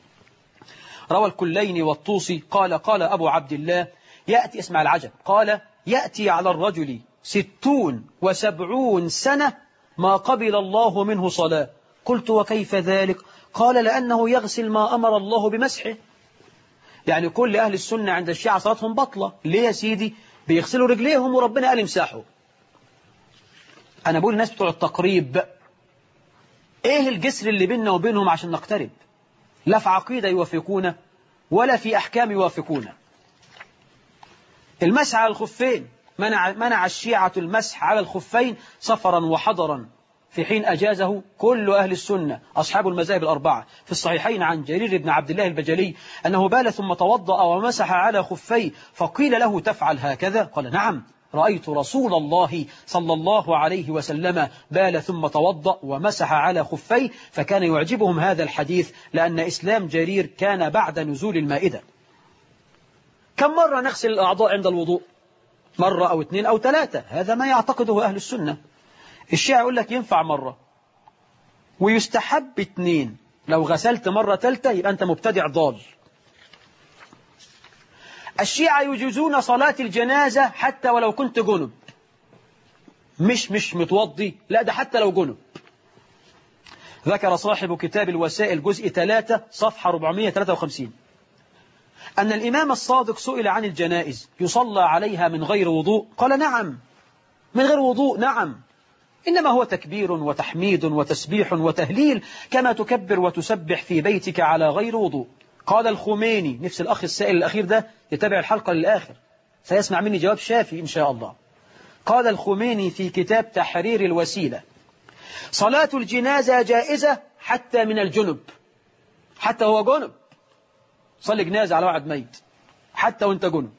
Speaker 2: روى الكلين والطوسي قال قال أبو عبد الله يأتي، اسمع العجب، قال يأتي على الرجل ستون وسبعون سنة ما قبل الله منه صلاة. قلت وكيف ذلك؟ قال لأنه يغسل ما أمر الله بمسحه. يعني كل أهل السنة عند الشيعة صلاتهم بطلة. ليه يا سيدي؟ بيغسلوا رجليهم وربنا قال امسحوا. أنا بقول الناس بتوع التقريب، إيه الجسر اللي بيننا وبينهم عشان نقترب؟ لا في عقيدة يوافقون ولا في أحكام يوافقون. المسح على الخفين، منع, منع الشيعة المسح على الخفين سفرا وحضرا، في حين أجازه كل أهل السنة أصحاب المذاهب الأربعة. في الصحيحين عن جرير بن عبد الله البجلي أنه بال ثم توضأ ومسح على خفيه، فقيل له تفعل هكذا؟ قال نعم، رأيت رسول الله صلى الله عليه وسلم بال ثم توضأ ومسح على خفيه، فكان يعجبهم هذا الحديث لأن إسلام جرير كان بعد نزول المائدة. كم مرة نغسل الأعضاء عند الوضوء؟ مرة أو اثنين أو ثلاثة، هذا ما يعتقده أهل السنة. الشيعة يقول لك ينفع مرة ويستحب اثنين، لو غسلت مرة ثالثة يبقى أنت مبتدع ضال. الشيعة يجوزون صلاة الجنازة حتى ولو كنت جنب، مش مش متوضي، لا ده حتى لو جنب. ذكر صاحب كتاب الوسائل جزء ثلاثة صفحة أربعمائة وثلاثة وخمسين أن الإمام الصادق سئل عن الجنائز يصلى عليها من غير وضوء؟ قال نعم، من غير وضوء نعم، إنما هو تكبير وتحميد وتسبيح وتهليل كما تكبر وتسبح في بيتك على غير وضوء. قال الخميني، نفس الأخ السائل الأخير ده يتابع الحلقة للآخر سيسمع مني جواب شافي إن شاء الله. قال الخميني في كتاب تحرير الوسيلة صلاة الجنازة جائزة حتى من الجنب، حتى هو جنب صلي جنازة على واحد ميت حتى وانت جنب.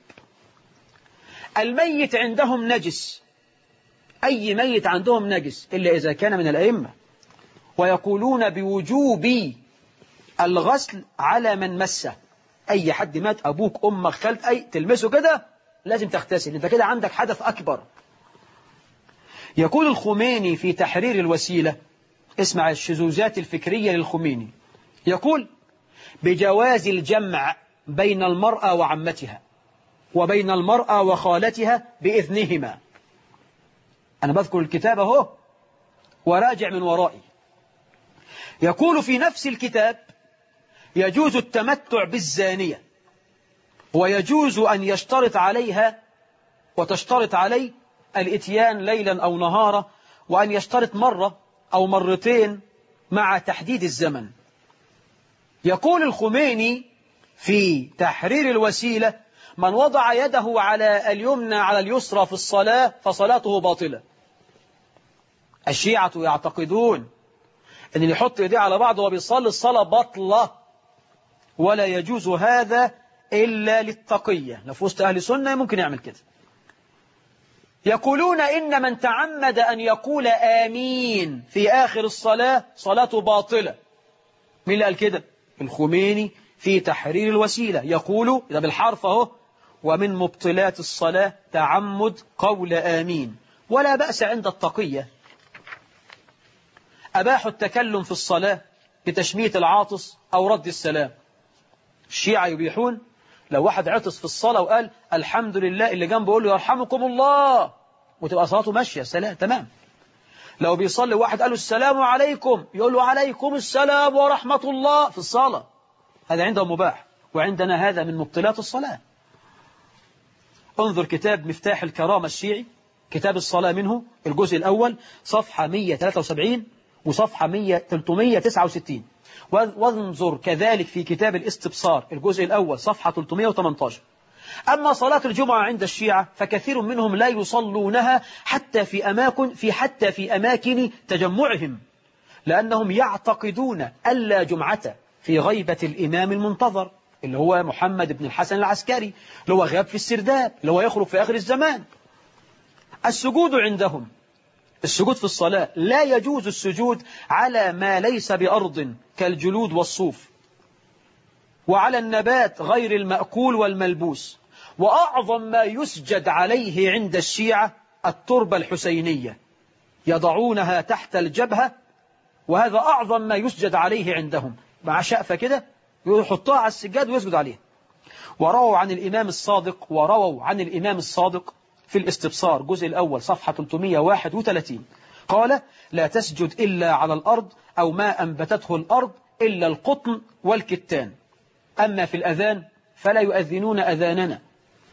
Speaker 2: الميت عندهم نجس، أي ميت عندهم نجس إلا إذا كان من الأئمة، ويقولون بوجوب الغسل على من مسه. أي حد مات، أبوك أمك خالك أي تلمسه كده لازم تغتسل، أنت كده عندك حدث أكبر. يقول الخميني في تحرير الوسيلة، اسمع الشذوذات الفكرية للخميني، يقول بجواز الجمع بين المرأة وعمتها وبين المرأة وخالتها بإذنهما. أنا بذكر الكتاب اهو وراجع من ورائي. يقول في نفس الكتاب يجوز التمتع بالزانية، ويجوز أن يشترط عليها وتشترط عليه الإتيان ليلا أو نهارا، وأن يشترط مرة أو مرتين مع تحديد الزمن. يقول الخميني في تحرير الوسيلة من وضع يده على اليمنى على اليسرى في الصلاة فصلاته باطلة. الشيعة يعتقدون أن اللي يحط إيديه على بعض وهو بيصلي الصلاة بطلة، ولا يجوز هذا إلا للتقية. لو في وسط أهل سنة ممكن يعمل كده. يقولون إن من تعمد أن يقول آمين في آخر الصلاة صلاته باطلة. مين اللي قال كده؟ الخميني في تحرير الوسيلة، يقول إذا بالحرف أهو: ومن مبطلات الصلاة تعمد قول آمين. ولا بأس عند التقية. أباحوا التكلم في الصلاة بتشميت العاطس أو رد السلام. الشيعة يبيحون لو واحد عطس في الصلاة وقال الحمد لله، اللي جنبه يقول له يرحمكم الله، وتبقى صلاته ماشية سلام تمام. لو بيصلي واحد قال له السلام عليكم، يقول له عليكم السلام ورحمة الله في الصلاة، هذا عندهم مباح. وعندنا هذا من مبطلات الصلاة. انظر كتاب مفتاح الكرامة الشيعي، كتاب الصلاة منه، الجزء الأول صفحة مئة وثلاثة وسبعين وصفحة ثلاثمئة وتسعة وستين. وانظر كذلك في كتاب الاستبصار الجزء الأول صفحة ثلاثمئة وثمانية عشر. أما صلاة الجمعة عند الشيعة فكثير منهم لا يصلونها حتى في أماكن في حتى في أماكن تجمعهم، لأنهم يعتقدون ألا جمعة في غيبة الإمام المنتظر اللي هو محمد بن الحسن العسكري، اللي هو غاب في السرداب، اللي هو يخرج في آخر الزمان. السجود عندهم، السجود في الصلاة لا يجوز السجود على ما ليس بأرض كالجلود والصوف، وعلى النبات غير المأكول والملبوس. وأعظم ما يسجد عليه عند الشيعة التربة الحسينية، يضعونها تحت الجبهة، وهذا أعظم ما يسجد عليه عندهم، مع شأفة كده يحطها على السجاد ويسجد عليه. ورووا عن الإمام الصادق ورووا عن الإمام الصادق في الاستبصار الجزء الأول صفحة ثلاثمئة وواحد وثلاثين قال: لا تسجد إلا على الأرض أو ما أنبتته الأرض إلا القطن والكتان. أما في الأذان فلا يؤذنون أذاننا،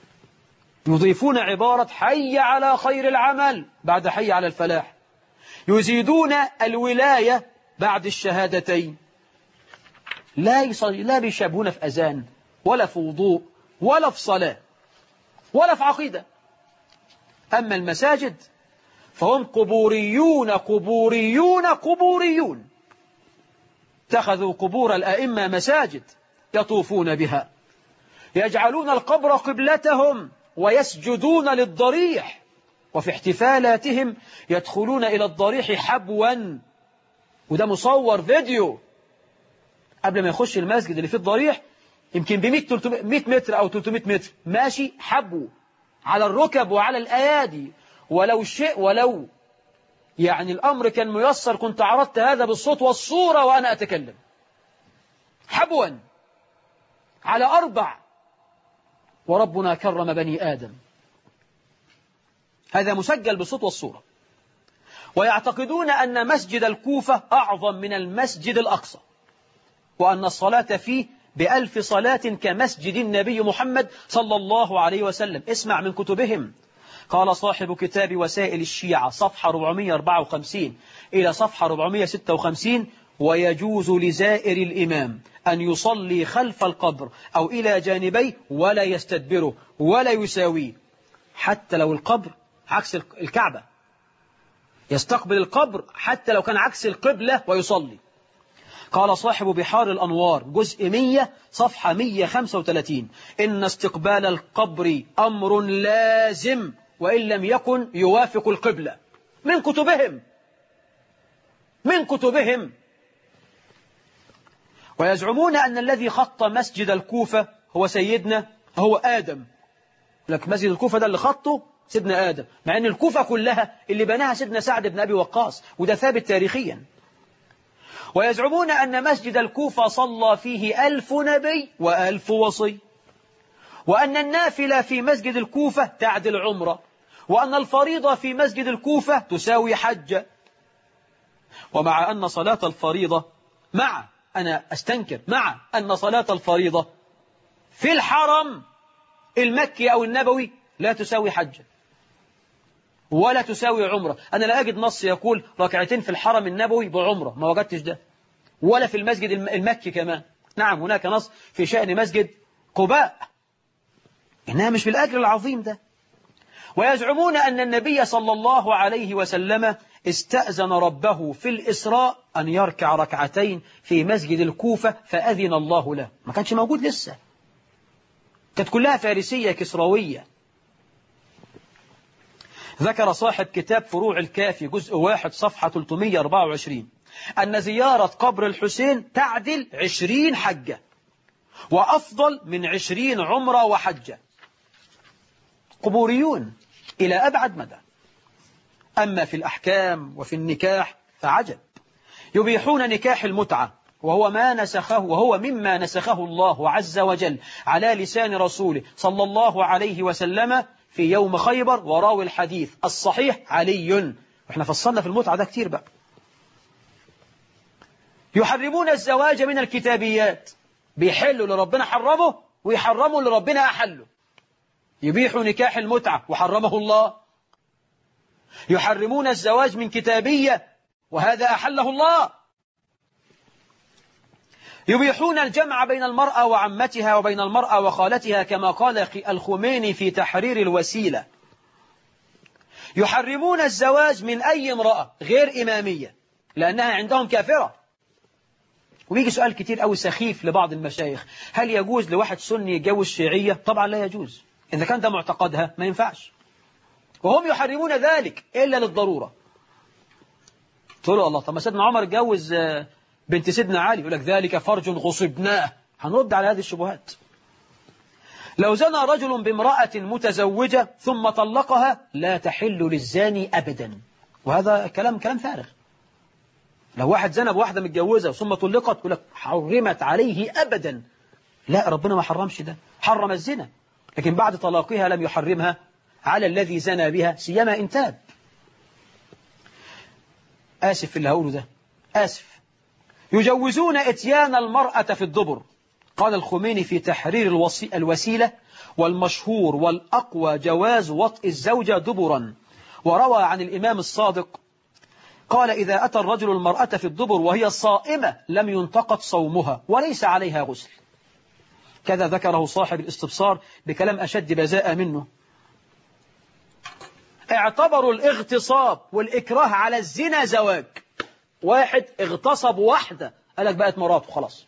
Speaker 2: يضيفون عبارة حي على خير العمل بعد حي على الفلاح، يزيدون الولاية بعد الشهادتين. لا يصلي، لا بيشابهون في أذان ولا في وضوء ولا في صلاة ولا في عقيدة. أما المساجد فهم قبوريون قبوريون قبوريون، اتخذوا قبور الأئمة مساجد يطوفون بها، يجعلون القبر قبلتهم ويسجدون للضريح، وفي احتفالاتهم يدخلون إلى الضريح حبوا، وده مصور فيديو قبل ما يخش المسجد اللي فيه الضريح يمكن ب مئة متر أو ثلاثمئة متر ماشي حبو على الركب وعلى الأيادي. ولو شيء ولو يعني الأمر كان ميسر كنت عرضت هذا بالصوت والصورة وأنا أتكلم. حبوا على أربع، وربنا كرم بني آدم. هذا مسجل بالصوت والصورة. ويعتقدون أن مسجد الكوفة أعظم من المسجد الأقصى، وأن الصلاة فيه بألف صلاة كمسجد النبي محمد صلى الله عليه وسلم. اسمع من كتبهم. قال صاحب كتاب وسائل الشيعة صفحة أربعمئة وأربعة وخمسين إلى صفحة أربعمئة وستة وخمسين: ويجوز لزائر الإمام أن يصلي خلف القبر أو إلى جانبيه ولا يستدبره ولا يساويه، حتى لو القبر عكس الكعبة، يستقبل القبر حتى لو كان عكس القبلة ويصلي. قال صاحب بحار الأنوار جزء مئة صفحة مئة وخمسة وثلاثين: إن استقبال القبر أمر لازم وإن لم يكن يوافق القبلة. من كتبهم من كتبهم ويزعمون أن الذي خط مسجد الكوفة هو سيدنا هو آدم. لك مسجد الكوفة ده اللي خطه سيدنا آدم، مع أن الكوفة كلها اللي بناها سيدنا سعد بن أبي وقاص، وده ثابت تاريخيا. ويزعمون أن مسجد الكوفة صلى فيه ألف نبي وألف وصي، وأن النافلة في مسجد الكوفة تعدل عمرة، وأن الفريضة في مسجد الكوفة تساوي حجة. ومع أن صلاة الفريضة مع أنا أستنكر مع أن صلاة الفريضة في الحرم المكي أو النبوي لا تساوي حجة ولا تساوي عمرة. أنا لا أجد نص يقول ركعتين في الحرم النبوي بعمرة، ما وجدتش ده، ولا في المسجد المكي كمان. نعم هناك نص في شأن مسجد قباء، إنها مش بالأجر العظيم ده. ويزعمون أن النبي صلى الله عليه وسلم استأذن ربه في الإسراء أن يركع ركعتين في مسجد الكوفة فأذن الله له. ما كانش موجود لسه، كانت كلها فارسية كسروية. ذكر صاحب كتاب فروع الكافي جزء واحد صفحة ثلاثمائة وأربعة وعشرين أن زيارة قبر الحسين تعدل عشرين حجة وأفضل من عشرين عمرة وحجة. قبوريون إلى أبعد مدى. أما في الأحكام وفي النكاح فعجب، يبيحون نكاح المتعة وهو ما نسخه وهو مما نسخه الله عز وجل على لسان رسوله صلى الله عليه وسلم في يوم خيبر، وراوي الحديث الصحيح علي. وإحنا فصلنا في المتعة ده كتير بقى. يحرمون الزواج من الكتابيات، بيحلوا لربنا حرمه ويحرموا لربنا أحله. يبيحوا نكاح المتعة وحرمه الله. يحرمون الزواج من كتابية وهذا أحله الله. يبيحون الجمع بين المرأة وعمتها وبين المرأة وخالتها كما قال الخميني في تحرير الوسيلة. يحرمون الزواج من أي امرأة غير إمامية لأنها عندهم كافرة. ويجي سؤال كتير أوي سخيف لبعض المشايخ، هل يجوز لواحد سني يتجوز شيعية؟ طبعا لا يجوز، إذا كان ده معتقدها ما ينفعش، وهم يحرمون ذلك إلا للضرورة. تقول له الله، طب ما سيدنا عمر اتجوز بنت سيدنا علي، يقول لك ذلك فرج غصبناه. هنرد على هذه الشبهات. لو زنى رجل بامرأة متزوجة ثم طلقها لا تحل للزاني أبدا، وهذا كلام كلام فارغ. لو واحد زنى بواحدة متجوزة ثم طلقت يقول لك حرمت عليه أبدا. لا، ربنا ما حرمش ده، حرم الزنا، لكن بعد طلاقها لم يحرمها على الذي زنى بها سيما إن تاب. آسف في اللي هقوله ده، آسف. يجوزون إتيان المرأة في الدبر. قال الخميني في تحرير الوصي الوسيلة والمشهور والأقوى جواز وطئ الزوجة دبرا. وروى عن الإمام الصادق قال إذا أتى الرجل المرأة في الدبر وهي صائمة لم ينتقد صومها وليس عليها غسل. كذا ذكره صاحب الاستبصار بكلام أشد بذاء منه. اعتبروا الاغتصاب والإكراه على الزنا زواج. واحد اغتصب واحدة قال لك بقت مراته خلاص.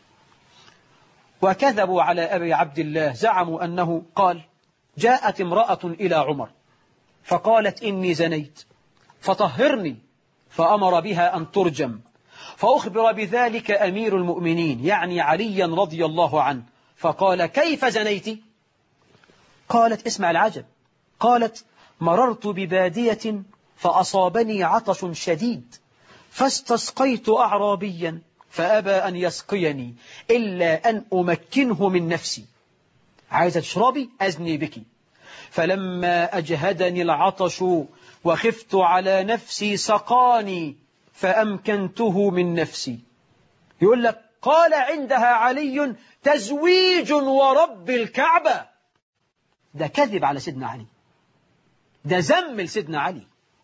Speaker 2: وكذبوا على أبي عبد الله، زعموا أنه قال جاءت امرأة إلى عمر فقالت إني زنيت فطهرني، فأمر بها أن ترجم، فأخبر بذلك أمير المؤمنين يعني عليا رضي الله عنه، فقال كيف زنيت؟ قالت اسمع العجب، قالت مررت ببادية فأصابني عطش شديد فاستسقيت أعرابيا فأبى أن يسقيني إلا أن أمكنه من نفسي، عايزة تشربي أزني بك، فلما أجهدني العطش وخفت على نفسي سقاني فأمكنته من نفسي. يقول لك قال عندها علي تزويج ورب الكعبة. ده كذب على سيدنا علي، ده زم لسيدنا علي.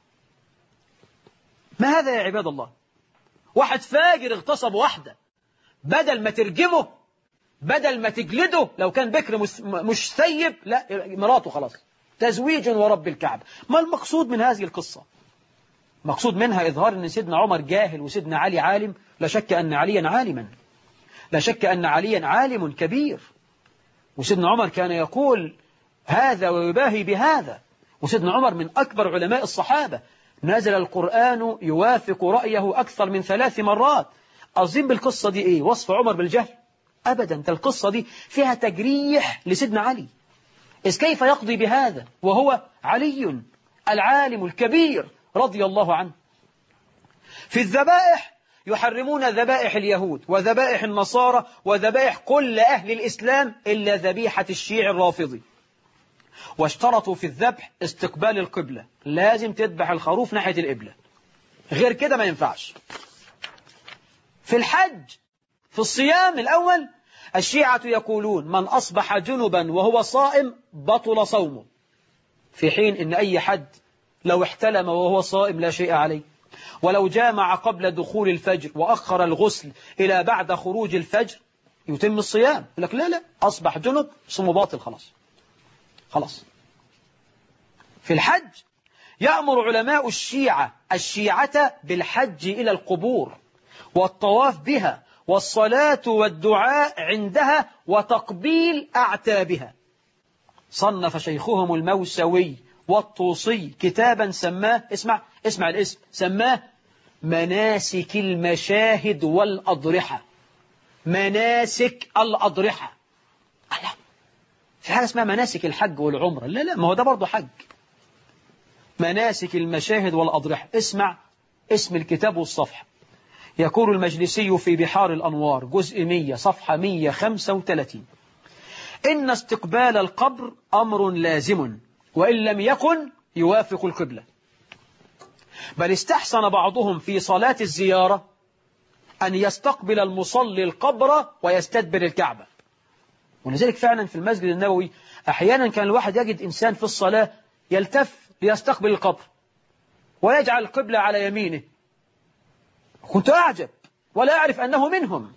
Speaker 2: ما هذا يا عباد الله؟ واحد فاجر اغتصب واحدة، بدل ما ترجمه، بدل ما تجلده لو كان بكر مش ثيب، لا مراته خلاص تزويج ورب الكعبة. ما المقصود من هذه القصة؟ مقصود منها إظهار أن سيدنا عمر جاهل وسيدنا علي عالم. لا شك أن عليا عالما، لا شك أن عليا عالم كبير، وسيدنا عمر كان يقول هذا ويباهي بهذا، وسيدنا عمر من أكبر علماء الصحابة، نزل القرآن يوافق رأيه أكثر من ثلاث مرات. أظن بالقصة دي إيه؟ وصف عمر بالجهل؟ أبدا، ده القصة دي فيها تجريح لسيدنا علي. إذ كيف يقضي بهذا وهو علي العالم الكبير رضي الله عنه؟ في الذبائح يحرمون ذبائح اليهود وذبائح النصارى وذبائح كل أهل الإسلام إلا ذبيحة الشيعي الرافضي. واشترطوا في الذبح استقبال القبلة، لازم تذبح الخروف ناحية القبلة، غير كده ما ينفعش. في الحج، في الصيام الأول، الشيعة يقولون من أصبح جنبا وهو صائم بطل صومه، في حين إن أي حد لو احتلم وهو صائم لا شيء عليه، ولو جامع قبل دخول الفجر وأخر الغسل إلى بعد خروج الفجر يتم الصيام. يقول لك لا لا، أصبح جنب صومه باطل خلاص خلاص. في الحج يأمر علماء الشيعة الشيعة بالحج إلى القبور والطواف بها والصلاة والدعاء عندها وتقبيل أعتابها. صنف شيخهم الموسوي والطوسي كتابا سماه، اسمع اسمع الاسم، سماه مناسك المشاهد والأضرحة. مناسك الأضرحة. الله، في حاجة اسمها مناسك الحج والعمرة؟ لا لا، ما هو ده برضه حج. مناسك المشاهد والأضرحة. اسمع اسم الكتاب والصفحة. يقول المجلسي في بحار الأنوار جزء مية صفحة مية وخمسة وثلاثين: إن استقبال القبر أمر لازم وإن لم يكن يوافق القبلة، بل استحسن بعضهم في صلاة الزيارة أن يستقبل المصلي القبر ويستدبر الكعبة. ولذلك فعلا في المسجد النبوي أحيانا كان الواحد يجد إنسان في الصلاة يلتف ليستقبل القبر ويجعل القبلة على يمينه. كنت أعجب ولا أعرف أنه منهم.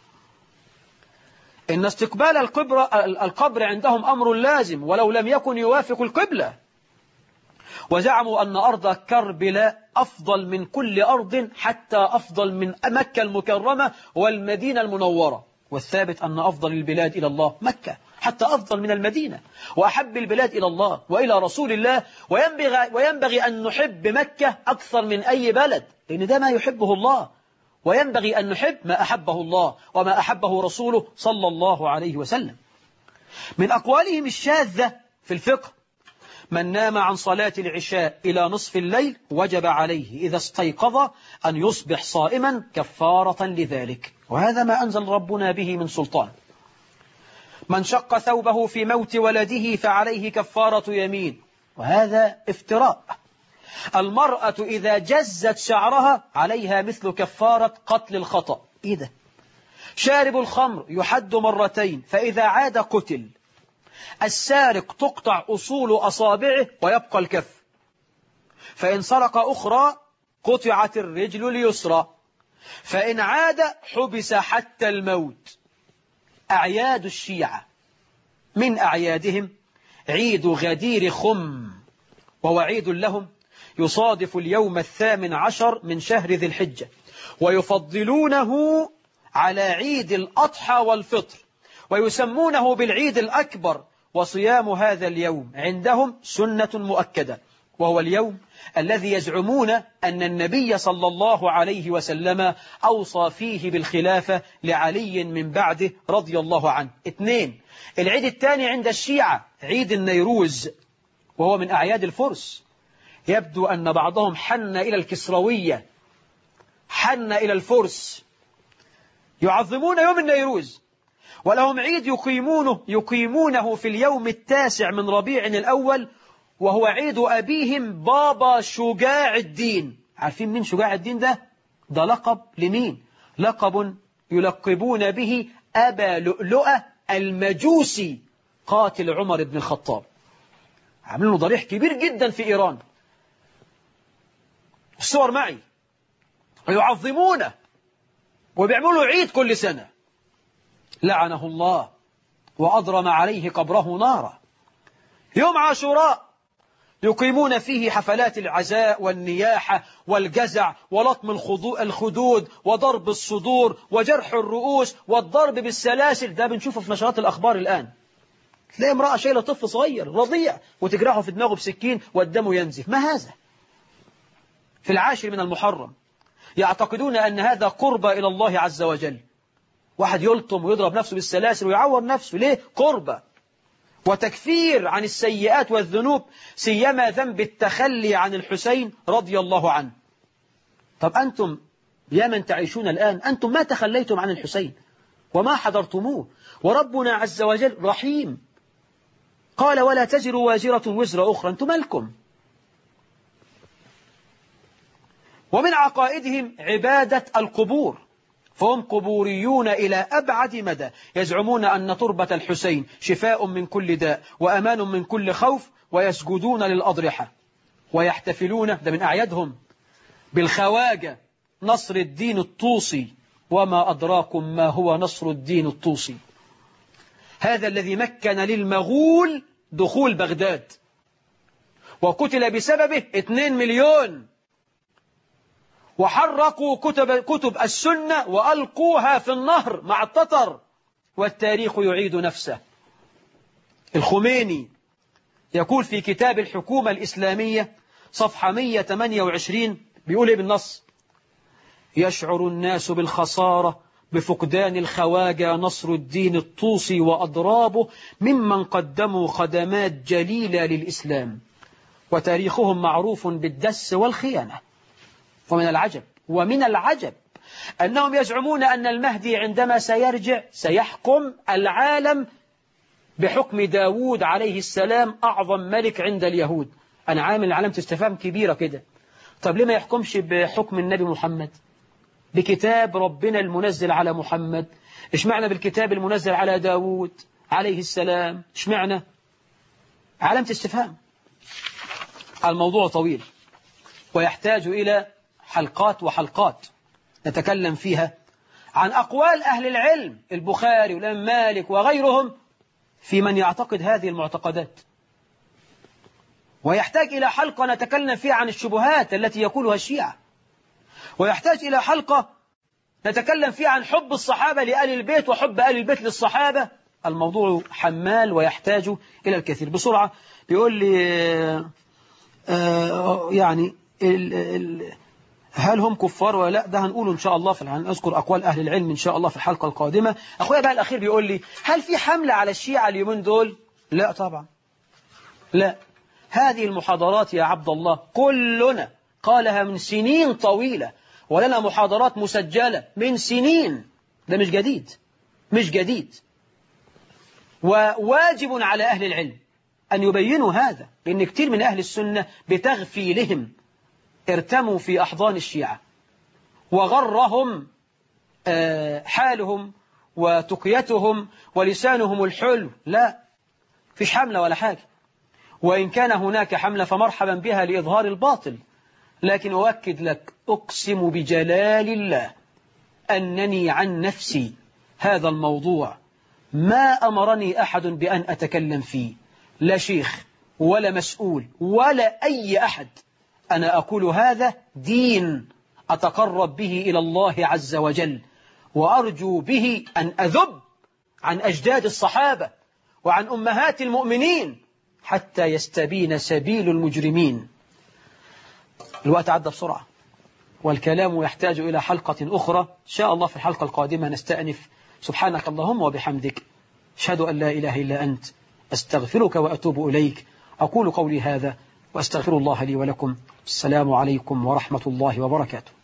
Speaker 2: إن استقبال القبر, القبر عندهم أمر لازم ولو لم يكن يوافق القبلة، وزعموا أن أرض كربلاء أفضل من كل أرض حتى أفضل من مكة المكرمة والمدينة المنورة. والثابت أن أفضل البلاد إلى الله مكة حتى أفضل من المدينة، وأحب البلاد إلى الله وإلى رسول الله، وينبغي, وينبغي أن نحب مكة أكثر من أي بلد، لأن ده ما يحبه الله، وينبغي أن نحب ما أحبه الله وما أحبه رسوله صلى الله عليه وسلم. من أقوالهم الشاذة في الفقه: من نام عن صلاة العشاء إلى نصف الليل وجب عليه إذا استيقظ أن يصبح صائما كفارة لذلك، وهذا ما أنزل ربنا به من سلطان. من شق ثوبه في موت ولده فعليه كفارة يمين، وهذا افتراء. المرأة إذا جزت شعرها عليها مثل كفارة قتل الخطأ. إيه ده؟ شارب الخمر يحد مرتين فإذا عاد قتل. السارق تقطع أصول أصابعه ويبقى الكف، فإن سرق أخرى قطعت الرجل اليسرى، فإن عاد حبس حتى الموت. أعياد الشيعة من أعيادهم عيد غدير خم، وهو عيد لهم يصادف اليوم الثامن عشر من شهر ذي الحجة، ويفضلونه على عيد الأضحى والفطر، ويسمونه بالعيد الأكبر. وصيام هذا اليوم عندهم سنة مؤكدة، وهو اليوم الذي يزعمون أن النبي صلى الله عليه وسلم أوصى فيه بالخلافة لعلي من بعده رضي الله عنه. اثنين، العيد الثاني عند الشيعة عيد النيروز، وهو من أعياد الفرس. يبدو أن بعضهم حن إلى الكسروية، حن إلى الفرس، يعظمون يوم النيروز، ولهم عيد يقيمونه, يقيمونه في اليوم التاسع من ربيع الأول، وهو عيد أبيهم بابا شجاع الدين. عارفين مين شجاع الدين ده؟ ده لقب لمين؟ لقب يلقبون به أبا لؤلؤة المجوسي قاتل عمر بن الخطاب. عاملين له ضريح كبير جدا في إيران، الصور معي، ويعظمونه وبيعملوا عيد كل سنة. لعنه الله وأضرم عليه قبره نارا. يوم عاشوراء يقيمون فيه حفلات العزاء والنياحة والجزع ولطم الخدود وضرب الصدور وجرح الرؤوس والضرب بالسلاسل. ده بنشوفه في نشرات الأخبار الآن. تلاقي امرأة شايلة طفل صغير رضيع وتجرحه في دماغه بسكين والدم ينزف. ما هذا؟ في العاشر من المحرم يعتقدون أن هذا قربة إلى الله عز وجل. واحد يلطم ويضرب نفسه بالسلاسل ويعور نفسه، ليه؟ قربة وتكفير عن السيئات والذنوب، سيما ذنب التخلي عن الحسين رضي الله عنه. طب أنتم يا من تعيشون الآن، أنتم ما تخليتم عن الحسين وما حضرتموه، وربنا عز وجل رحيم قال ولا تزر وازرة وزر أخرى. أنتم مالكم؟ ومن عقائدهم عبادة القبور، فهم قبوريون إلى أبعد مدى، يزعمون أن تربة الحسين شفاء من كل داء وأمان من كل خوف، ويسجدون للأضرحة ويحتفلون، ده من أعيادهم، بالخواجة نصر الدين الطوسي. وما أدراكم ما هو نصر الدين الطوسي؟ هذا الذي مكن للمغول دخول بغداد، وقتل بسببه اثنين مليون، وحرقوا كتب, كتب السنة وألقوها في النهر مع التتر، والتاريخ يعيد نفسه. الخميني يقول في كتاب الحكومة الإسلامية صفحة مئة وثمانية وعشرين، بيقول إيه بالنص: يشعر الناس بالخسارة بفقدان الخواجة نصر الدين الطوسي وأضرابه ممن قدموا خدمات جليلة للإسلام، وتاريخهم معروف بالدس والخيانة. ومن العجب ومن العجب أنهم يزعمون أن المهدي عندما سيرجع سيحكم العالم بحكم داود عليه السلام أعظم ملك عند اليهود. أنا عامل علامة استفهام كبيرة كده. طب ليه ما يحكمش بحكم النبي محمد، بكتاب ربنا المنزل على محمد؟ اشمعنى بالكتاب المنزل على داود عليه السلام؟ اشمعنى؟ علامة استفهام. الموضوع طويل ويحتاج إلى حلقات وحلقات نتكلم فيها عن أقوال أهل العلم، البخاري والإمام مالك وغيرهم، في من يعتقد هذه المعتقدات. ويحتاج إلى حلقة نتكلم فيها عن الشبهات التي يقولها الشيعة. ويحتاج إلى حلقة نتكلم فيها عن حب الصحابة لآل البيت وحب آل البيت للصحابة. الموضوع حمال ويحتاج إلى الكثير. بسرعة بيقول لي آه يعني ال ال هل هم كفار ولا لا؟ ده هنقوله إن شاء الله، في هنذكر أقوال أهل العلم إن شاء الله في الحلقة القادمة. أخويا بقى الأخير بيقول لي هل في حملة على الشيعة اليومين دول؟ لا طبعا لا. هذه المحاضرات يا عبد الله كلنا قالها من سنين طويلة، ولنا محاضرات مسجلة من سنين. ده مش جديد، مش جديد. وواجب على أهل العلم أن يبينوا هذا، لأن كتير من أهل السنة بتغفيلهم ارتموا في أحضان الشيعة وغرهم حالهم وتقيتهم ولسانهم الحلو. لا، فيش حملة ولا حاجة، وإن كان هناك حملة فمرحبا بها لإظهار الباطل. لكن أؤكد لك أقسم بجلال الله أنني عن نفسي هذا الموضوع ما أمرني أحد بأن أتكلم فيه، لا شيخ ولا مسؤول ولا أي أحد. أنا أقول هذا دين أتقرب به إلى الله عز وجل، وأرجو به أن أذب عن أجداد الصحابة وعن أمهات المؤمنين حتى يستبين سبيل المجرمين. الوقت عدى بسرعة والكلام يحتاج إلى حلقة أخرى إن شاء الله. في الحلقة القادمة نستأنف. سبحانك اللهم وبحمدك، أشهد أن لا إله إلا أنت، أستغفرك وأتوب إليك. أقول قولي هذا وأستغفر الله لي ولكم. السلام عليكم ورحمة الله وبركاته.